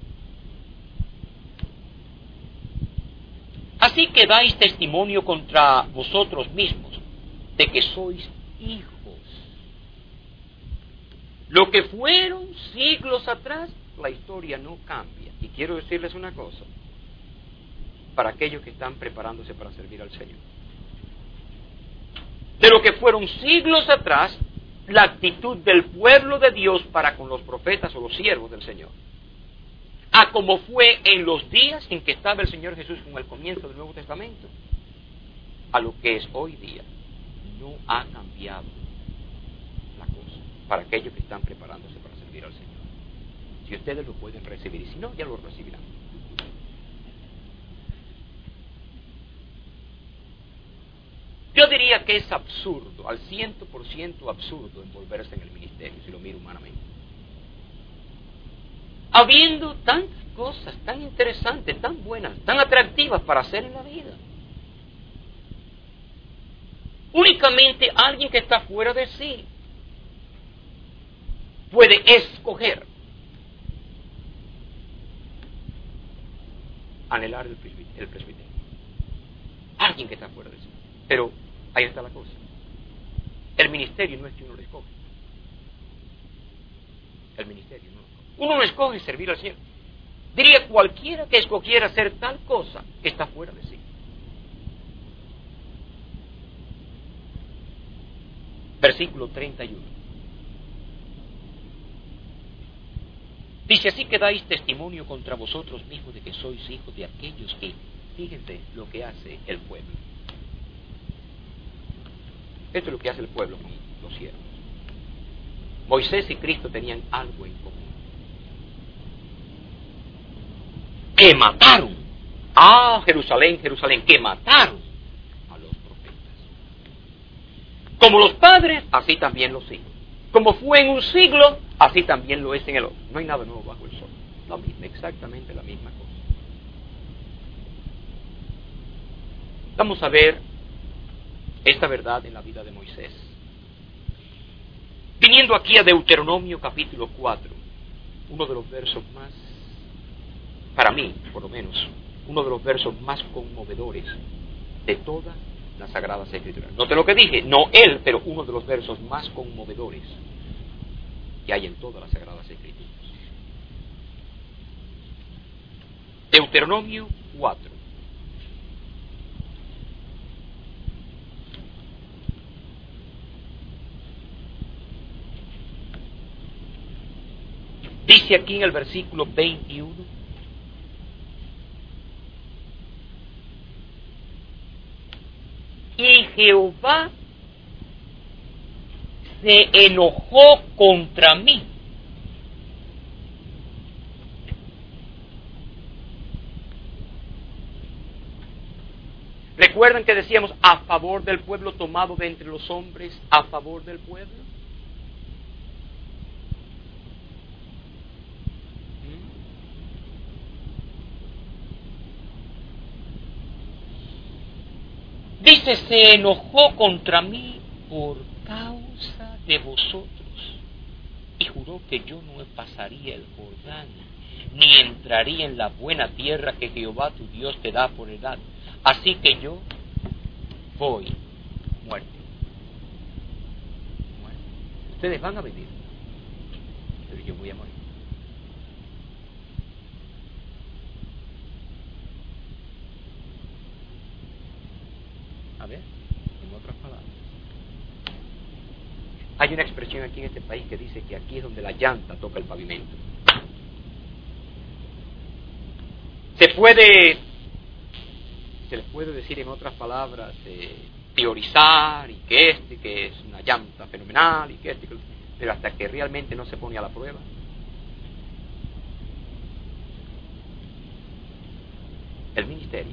Así que dais testimonio contra vosotros mismos de que sois hijos. Lo que fueron siglos atrás, la historia no cambia. Y quiero decirles una cosa, para aquellos que están preparándose para servir al Señor. De lo que fueron siglos atrás, la actitud del pueblo de Dios para con los profetas o los siervos del Señor, a como fue en los días en que estaba el Señor Jesús con el comienzo del Nuevo Testamento, a lo que es hoy día, no ha cambiado la cosa para aquellos que están preparándose para servir al Señor. Si ustedes lo pueden recibir, y si no, ya lo recibirán. Yo diría que es absurdo, al ciento por ciento absurdo, envolverse en el ministerio, si lo miro humanamente. Habiendo tantas cosas tan interesantes, tan buenas, tan atractivas para hacer en la vida. Únicamente alguien que está fuera de sí puede escoger anhelar el presbiterio, el presbiterio. Alguien que está fuera de sí. Pero ahí está la cosa. El ministerio no es que uno lo escoge. El ministerio no. Uno no escoge servir al Señor. Diría cualquiera que escogiera hacer tal cosa está fuera de sí. Versículo treinta y uno. Dice, así que dais testimonio contra vosotros mismos de que sois hijos de aquellos que, fíjense lo que hace el pueblo. Esto es lo que hace el pueblo con los siervos. Moisés y Cristo tenían algo en común. Que mataron. Ah, Jerusalén, Jerusalén, que mataron a los profetas. Como los padres, así también los hijos. Como fue en un siglo, así también lo es en el otro. No hay nada nuevo bajo el sol. Lo mismo, exactamente la misma cosa. Vamos a ver esta verdad en la vida de Moisés. Viniendo aquí a Deuteronomio capítulo cuatro, uno de los versos más, para mí, por lo menos, uno de los versos más conmovedores de todas las Sagradas Escrituras. Note lo que dije, no él, pero uno de los versos más conmovedores que hay en todas las Sagradas Escrituras. Deuteronomio cuatro. Dice aquí en el versículo veintiuno, y Jehová se enojó contra mí. ¿Recuerdan que decíamos a favor del pueblo, tomado de entre los hombres, a favor del pueblo? Dice, se enojó contra mí por causa de vosotros, y juró que yo no pasaría el Jordán, ni entraría en la buena tierra que Jehová tu Dios te da por heredad. Así que yo voy muerto. Ustedes van a vivir, pero yo voy a morir. A ver, en otras palabras. Hay una expresión aquí en este país que dice que aquí es donde la llanta toca el pavimento. Se puede, se les puede decir en otras palabras, eh, teorizar y que este que es una llanta fenomenal y que este, que, pero hasta que realmente no se pone a la prueba. El ministerio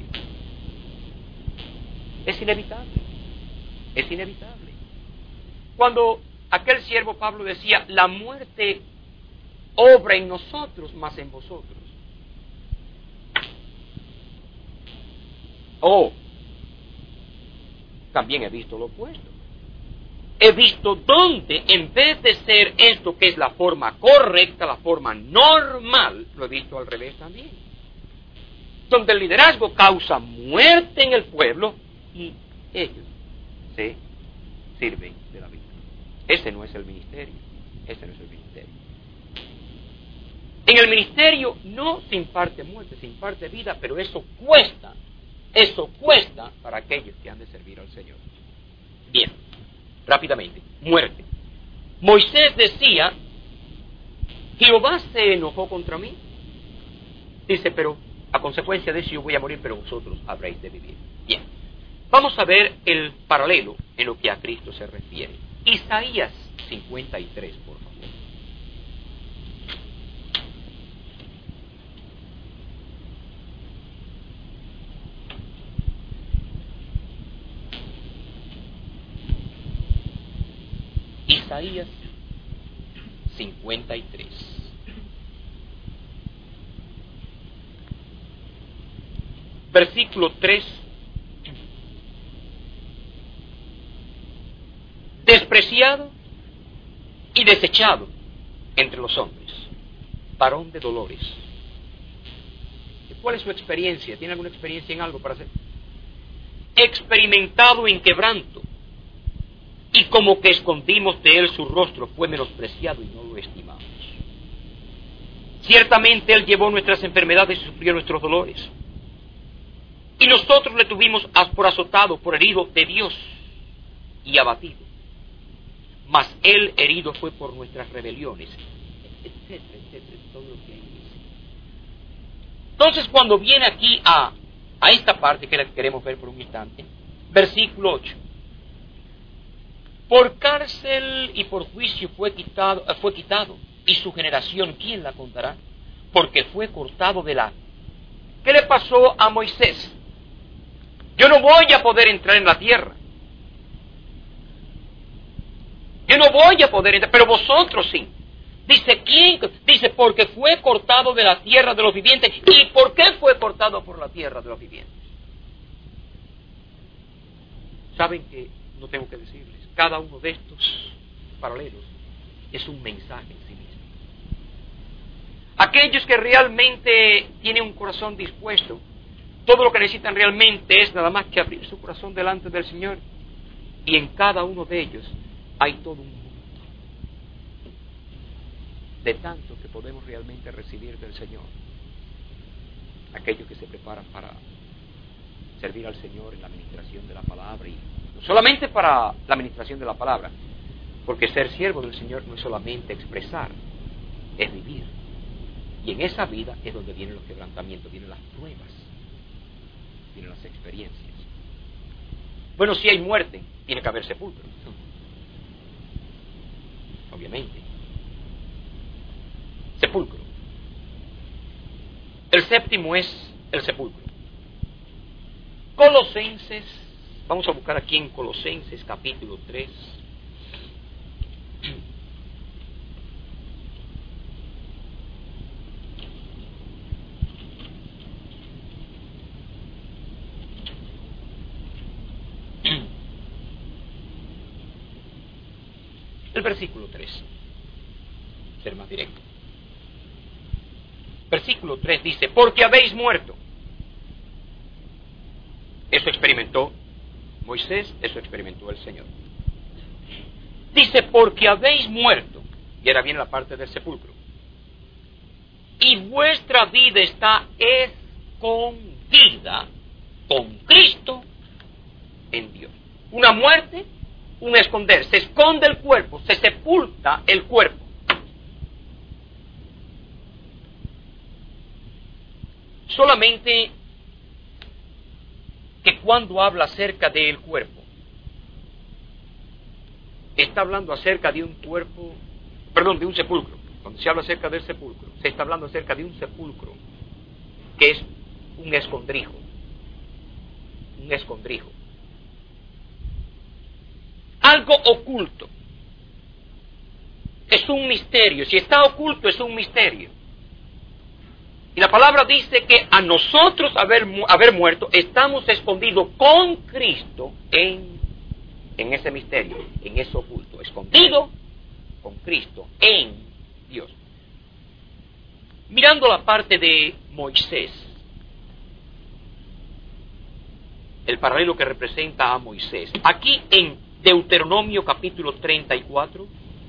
es inevitable, es inevitable. Cuando aquel siervo Pablo decía, la muerte obra en nosotros más en vosotros. Oh, también he visto lo opuesto. He visto donde, en vez de ser esto que es la forma correcta, la forma normal, lo he visto al revés también. Donde el liderazgo causa muerte en el pueblo y ellos se sirven de la vida. Ese no es el ministerio. Ese no es el ministerio. En el ministerio no se imparte muerte, se imparte vida, pero eso cuesta. Eso cuesta para aquellos que han de servir al Señor. Bien, rápidamente. Muerte. Moisés decía, Jehová se enojó contra mí. Dice, pero a consecuencia de eso yo voy a morir, pero vosotros habréis de vivir. Bien. Vamos a ver el paralelo en lo que a Cristo se refiere. Isaías cincuenta y tres, por favor. Isaías cincuenta y tres. Versículo tres. Despreciado y desechado entre los hombres, varón de dolores. ¿Cuál es su experiencia? ¿Tiene alguna experiencia en algo para hacer? Experimentado en quebranto, y como que escondimos de él su rostro, fue menospreciado y no lo estimamos. Ciertamente él llevó nuestras enfermedades y sufrió nuestros dolores, y nosotros le tuvimos por azotado, por herido de Dios y abatido. Mas él herido fue por nuestras rebeliones, etcétera, etcétera, todo lo que ahí dice. Entonces, cuando viene aquí a, a esta parte que la queremos ver por un instante, versículo ocho. Por cárcel y por juicio fue quitado, fue quitado, y su generación, ¿quién la contará? Porque fue cortado de la... ¿Qué le pasó a Moisés? Yo no voy a poder entrar en la tierra. Yo no voy a poder entrar, pero vosotros sí. Dice, ¿quién? Dice, porque fue cortado de la tierra de los vivientes. ¿Y por qué fue cortado por la tierra de los vivientes? Saben que, no tengo que decirles, cada uno de estos paralelos es un mensaje en sí mismo. Aquellos que realmente tienen un corazón dispuesto, todo lo que necesitan realmente es nada más que abrir su corazón delante del Señor, y en cada uno de ellos hay todo un mundo de tanto que podemos realmente recibir del Señor. Aquellos que se preparan para servir al Señor en la administración de la palabra, y no solamente para la administración de la palabra, porque ser siervo del Señor no es solamente expresar, es vivir. Y en esa vida es donde vienen los quebrantamientos, vienen las pruebas, vienen las experiencias. Bueno, si hay muerte, tiene que haber sepulcro. Obviamente. Sepulcro. El séptimo es el sepulcro. Colosenses, vamos a buscar aquí en Colosenses capítulo tres. El versículo tres, ser más directo. Versículo tres dice, porque habéis muerto. Eso experimentó Moisés, eso experimentó el Señor. Dice, porque habéis muerto, y ahora viene la parte del sepulcro, y vuestra vida está escondida con Cristo en Dios. Una muerte, un esconder. Se esconde el cuerpo, se sepulta el cuerpo. Solamente que cuando habla acerca del cuerpo, está hablando acerca de un cuerpo, perdón, de un sepulcro. Cuando se habla acerca del sepulcro, se está hablando acerca de un sepulcro que es un escondrijo. Un escondrijo. Algo oculto. Es un misterio. Si está oculto, es un misterio. Y la palabra dice que a nosotros haber, haber muerto, estamos escondidos con Cristo en, en ese misterio, en ese oculto. Escondido con Cristo en Dios. Mirando la parte de Moisés, el paralelo que representa a Moisés. Aquí en Deuteronomio capítulo treinta y cuatro,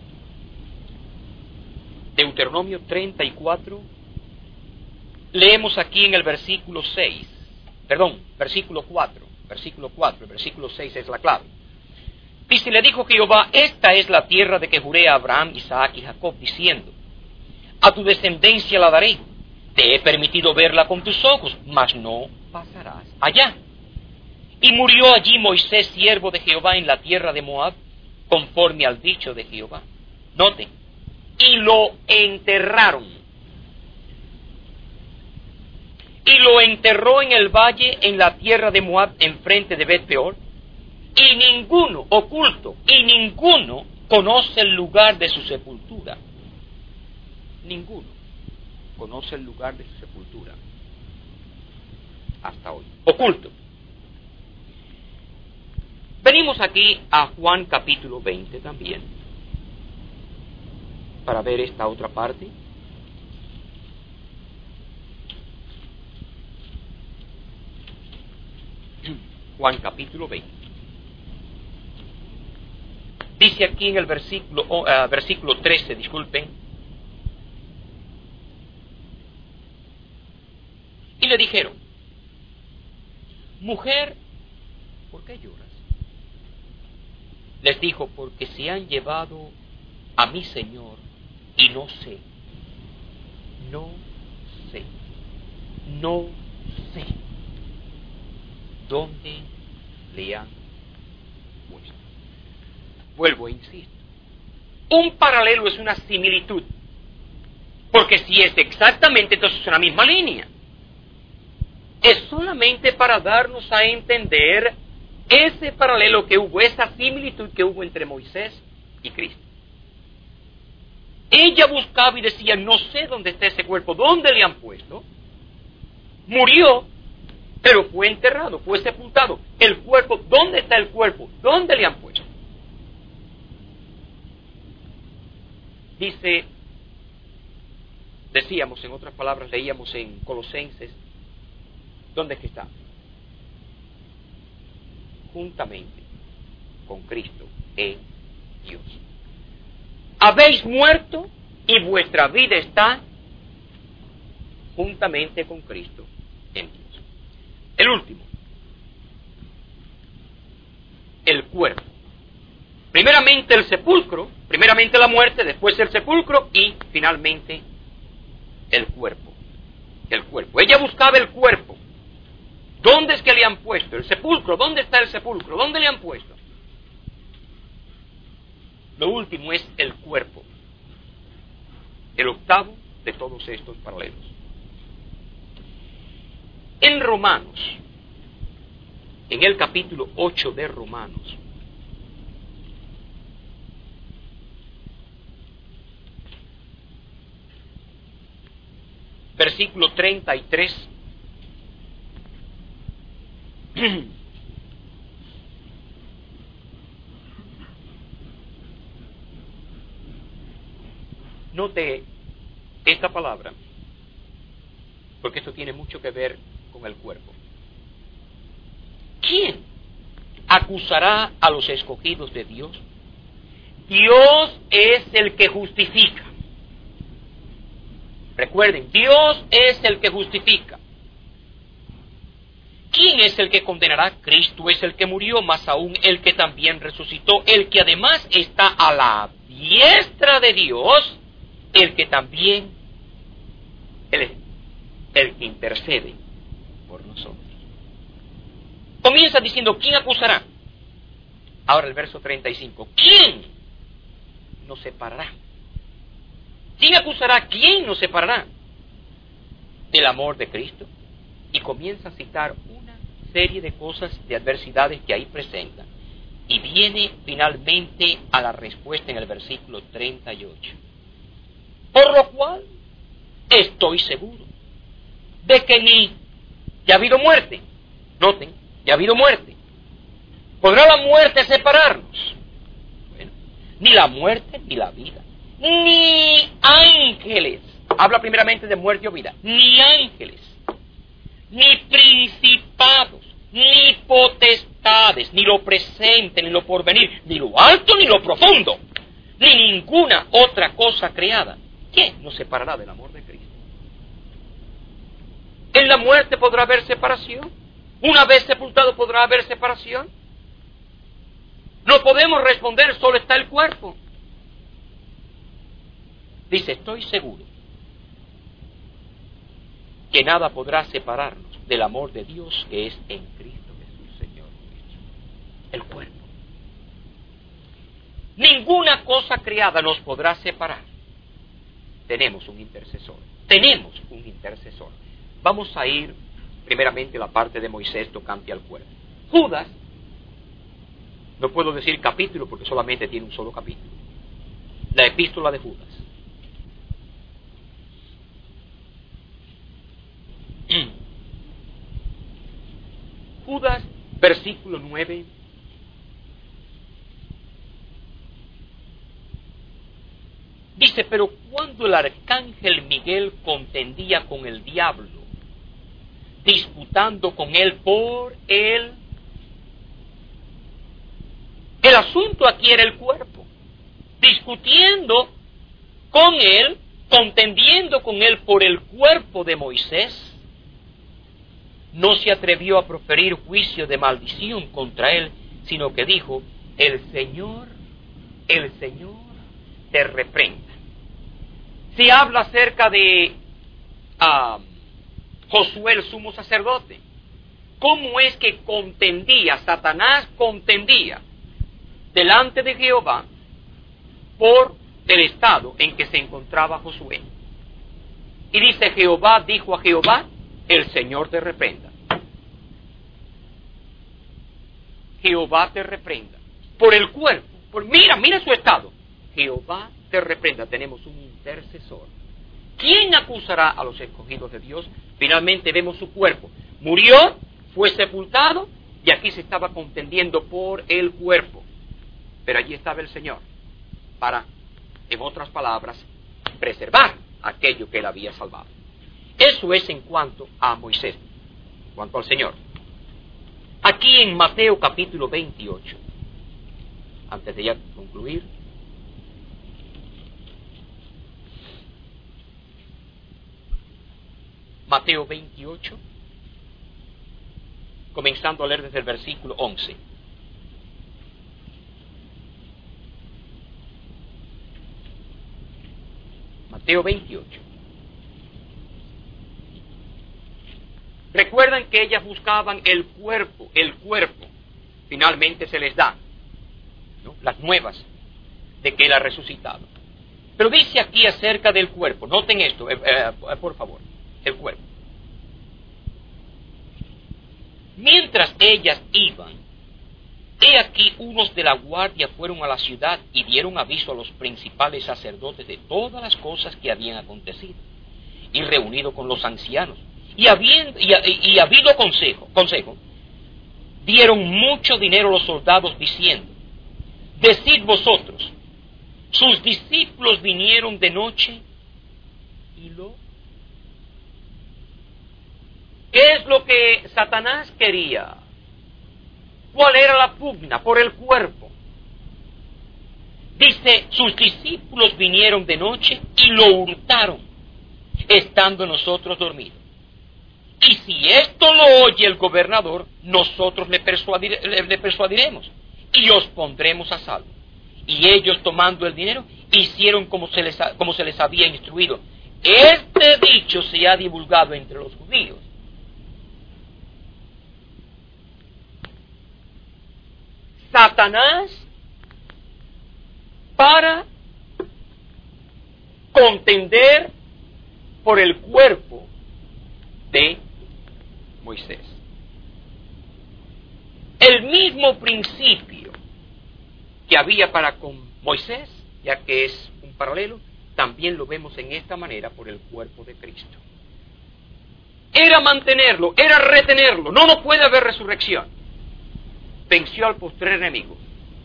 Deuteronomio treinta y cuatro, leemos aquí en el versículo seis, perdón, versículo cuatro, versículo cuatro, el versículo seis es la clave. Dice, le dijo Jehová, esta es la tierra de que juré a Abraham, Isaac y Jacob, diciendo, a tu descendencia la daré, te he permitido verla con tus ojos, mas no pasarás allá. Y murió allí Moisés, siervo de Jehová, en la tierra de Moab, conforme al dicho de Jehová. Noten, y lo enterraron. Y lo enterró en el valle, en la tierra de Moab, enfrente de Bet-peor, y ninguno, oculto, y ninguno conoce el lugar de su sepultura. Ninguno conoce el lugar de su sepultura hasta hoy. Oculto. Venimos aquí a Juan capítulo veinte también, para ver esta otra parte. Juan capítulo veinte. Dice aquí en el versículo, uh, versículo trece, disculpen. Y le dijeron, mujer, ¿por qué lloras? Les dijo, porque se han llevado a mi Señor y no sé, no sé, no sé dónde le han puesto. Vuelvo e insisto. Un paralelo es una similitud, porque si es exactamente, entonces es una misma línea. Es solamente para darnos a entender ese paralelo que hubo, esa similitud que hubo entre Moisés y Cristo. Ella buscaba y decía, no sé dónde está ese cuerpo, ¿dónde le han puesto? Murió, pero fue enterrado, fue sepultado. El cuerpo, ¿dónde está el cuerpo? ¿Dónde le han puesto? Dice, decíamos, en otras palabras, leíamos en Colosenses, ¿dónde es que está? Juntamente con Cristo en Dios. Habéis muerto y vuestra vida está juntamente con Cristo en Dios. El último, el cuerpo. Primeramente el sepulcro, primeramente la muerte, después el sepulcro y finalmente el cuerpo. El cuerpo. Ella buscaba el cuerpo. ¿Dónde es que le han puesto? El sepulcro. ¿Dónde está el sepulcro? ¿Dónde le han puesto? Lo último es el cuerpo. El octavo de todos estos paralelos. En Romanos, en el capítulo ocho de Romanos, versículo treinta y tres, note esta palabra, porque esto tiene mucho que ver con el cuerpo. ¿Quién acusará a los escogidos de Dios? Dios es el que justifica. Recuerden, Dios es el que justifica. ¿Quién es el que condenará? Cristo es el que murió, más aún el que también resucitó, el que además está a la diestra de Dios, el que también, el, el que intercede por nosotros. Comienza diciendo, ¿quién acusará? Ahora el verso treinta y cinco, ¿quién nos separará? ¿Quién acusará? ¿Quién nos separará del amor de Cristo? Y comienza a citar una serie de cosas, de adversidades que ahí presenta. Y viene finalmente a la respuesta en el versículo treinta y ocho. Por lo cual, estoy seguro de que ni, ya ha habido muerte, noten, ya ha habido muerte. ¿Podrá la muerte separarnos? Bueno, ni la muerte ni la vida, ni ángeles, habla primeramente de muerte o vida, ni ángeles, ni principados, ni potestades, ni lo presente, ni lo porvenir, ni lo alto, ni lo profundo, ni ninguna otra cosa creada. ¿Quién nos separará del amor de Cristo? ¿En la muerte podrá haber separación? ¿Una vez sepultado podrá haber separación? No podemos responder, solo está el cuerpo. Dice, estoy seguro que nada podrá separarnos del amor de Dios que es en Cristo Jesús, Señor nuestro. El cuerpo. Ninguna cosa creada nos podrá separar. Tenemos un intercesor. Tenemos un intercesor. Vamos a ir primeramente a la parte de Moisés tocante al cuerpo. Judas, no puedo decir capítulo porque solamente tiene un solo capítulo. La epístola de Judas. Judas, versículo nueve. Dice, pero cuando el arcángel Miguel contendía con el diablo, disputando con él por él, el asunto aquí era el cuerpo, discutiendo con él, contendiendo con él por el cuerpo de Moisés, no se atrevió a proferir juicio de maldición contra él, sino que dijo, el Señor, el Señor te reprenda. Se habla acerca de uh, Josué, el sumo sacerdote. ¿Cómo es que contendía, Satanás contendía delante de Jehová por el estado en que se encontraba Josué? Y dice, Jehová dijo a Jehová, el Señor te reprenda. Jehová te reprenda. Por el cuerpo. Por, mira, mira su estado. Jehová te reprenda. Tenemos un intercesor. ¿Quién acusará a los escogidos de Dios? Finalmente vemos su cuerpo. Murió, fue sepultado y aquí se estaba contendiendo por el cuerpo. Pero allí estaba el Señor para, en otras palabras, preservar aquello que él había salvado. Eso es en cuanto a Moisés, en cuanto al Señor. Aquí en Mateo capítulo veintiocho, antes de ya concluir, Mateo veintiocho, comenzando a leer desde el versículo once. Mateo veintiocho. Recuerdan que ellas buscaban el cuerpo, el cuerpo. Finalmente se les da, ¿no?, las nuevas de que él ha resucitado. Pero dice aquí acerca del cuerpo, noten esto, eh, eh, por favor, el cuerpo. Mientras ellas iban, he aquí unos de la guardia fueron a la ciudad y dieron aviso a los principales sacerdotes de todas las cosas que habían acontecido, y reunido con los ancianos, y habiendo, y, y, y habido consejo, consejo, dieron mucho dinero a los soldados diciendo, decid vosotros, sus discípulos vinieron de noche y lo... ¿Qué es lo que Satanás quería? ¿Cuál era la pugna? Por el cuerpo. Dice, sus discípulos vinieron de noche y lo hurtaron, estando nosotros dormidos. Y si esto lo oye el gobernador, nosotros le, persuadir, le, le persuadiremos y os pondremos a salvo. Y ellos, tomando el dinero, hicieron como se les, como se les había instruido. Este dicho se ha divulgado entre los judíos. Satanás, para contender por el cuerpo de Moisés. El mismo principio que había para con Moisés, ya que es un paralelo, también lo vemos en esta manera por el cuerpo de Cristo. Era mantenerlo, era retenerlo, no, no puede haber resurrección. Venció al postrer enemigo.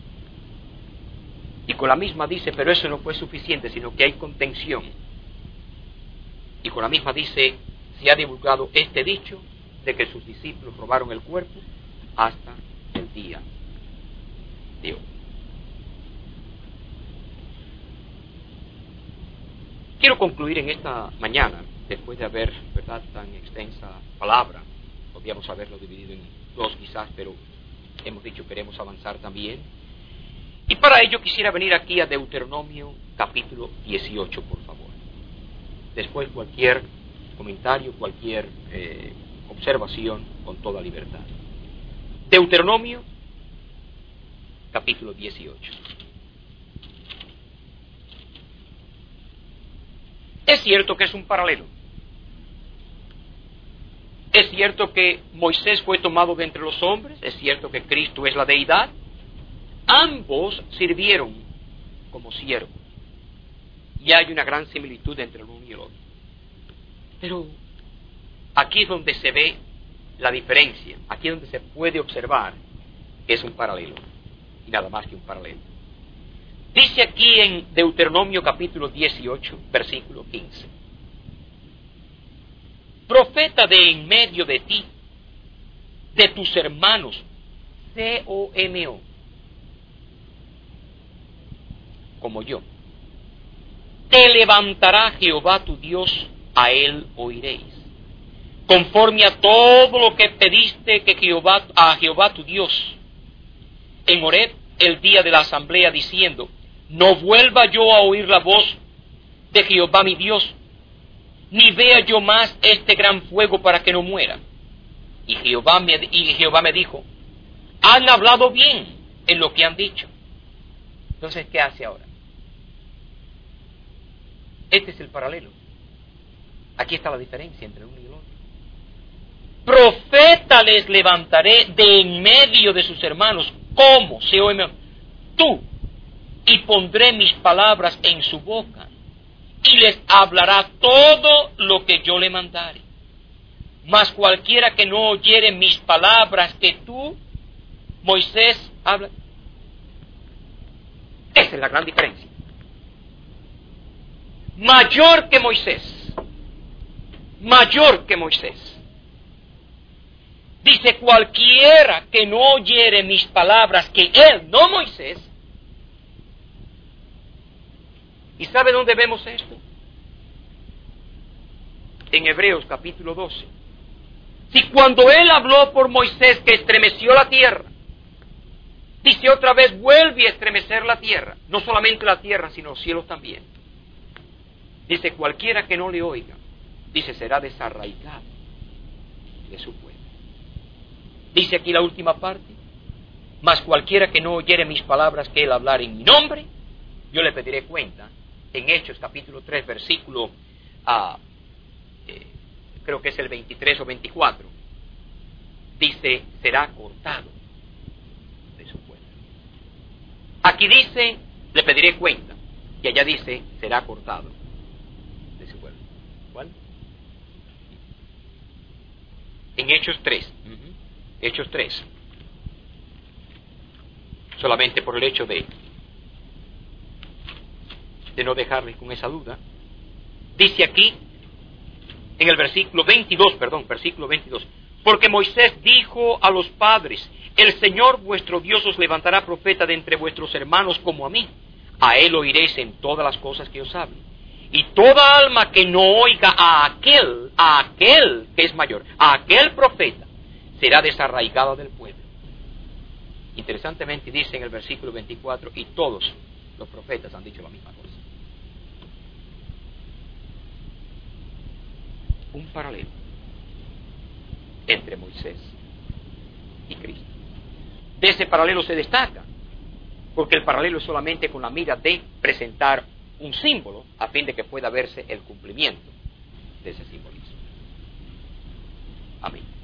Y con la misma dice, pero eso no fue suficiente, sino que hay contención. Y con la misma dice, se ha divulgado este dicho de que sus discípulos robaron el cuerpo hasta el día de hoy. Quiero concluir en esta mañana, después de haber, verdad, tan extensa palabra. Podríamos haberlo dividido en dos quizás, pero hemos dicho queremos avanzar también. Y para ello quisiera venir aquí a Deuteronomio capítulo dieciocho, por favor. Después cualquier comentario, cualquier eh, observación, con toda libertad. Deuteronomio capítulo dieciocho. Es cierto que es un paralelo. Es cierto que Moisés fue tomado de entre los hombres. Es cierto que Cristo es la deidad. Ambos sirvieron como siervos. Y hay una gran similitud entre el uno y el otro. Pero aquí es donde se ve la diferencia. Aquí es donde se puede observar que es un paralelo. Y nada más que un paralelo. Dice aquí en Deuteronomio capítulo dieciocho, versículo quince. Profeta de en medio de ti, de tus hermanos, C O M O, como yo, te levantará Jehová tu Dios, a él oiréis, conforme a todo lo que pediste que Jehová, a Jehová tu Dios, en Horeb, el día de la asamblea, diciendo, no vuelva yo a oír la voz de Jehová mi Dios, ni vea yo más este gran fuego para que no muera. Y Jehová me, y Jehová me dijo, han hablado bien en lo que han dicho. Entonces, ¿qué hace ahora? Este es el paralelo. Aquí está la diferencia entre el uno y el otro. Profeta les levantaré de en medio de sus hermanos. ¿Cómo? Se oye tú. Y pondré mis palabras en su boca, y les hablará todo lo que yo le mandare. Mas cualquiera que no oyere mis palabras que tú, Moisés, habla. Esa es la gran diferencia. Mayor que Moisés. Mayor que Moisés. Dice, cualquiera que no oyere mis palabras que él, no Moisés. ¿Y sabe dónde vemos esto? En Hebreos capítulo doce. Si cuando él habló por Moisés que estremeció la tierra, dice otra vez vuelve a estremecer la tierra, no solamente la tierra, sino los cielos también. Dice, cualquiera que no le oiga, dice, será desarraigado de su pueblo. Dice aquí la última parte, mas cualquiera que no oyere mis palabras que él hablar en mi nombre, yo le pediré cuenta. En Hechos capítulo tres, versículo, uh, eh, creo que es el veintitrés o veinticuatro, dice, será cortado de su pueblo. Aquí dice, le pediré cuenta, y allá dice, será cortado de su pueblo. ¿Cuál? En Hechos tres, uh-huh. Hechos tres, solamente por el hecho de de no dejarles con esa duda, dice aquí, en el versículo veintidós, perdón, versículo veintidós, porque Moisés dijo a los padres, el Señor vuestro Dios os levantará profeta de entre vuestros hermanos como a mí. a él oiréis en todas las cosas que os hablo. Y toda alma que no oiga a aquel, a aquel que es mayor, a aquel profeta, será desarraigada del pueblo. Interesantemente dice en el versículo veinticuatro, y todos los profetas han dicho la misma cosa. Un paralelo entre Moisés y Cristo. De ese paralelo se destaca, porque el paralelo es solamente con la mira de presentar un símbolo a fin de que pueda verse el cumplimiento de ese simbolismo. Amén.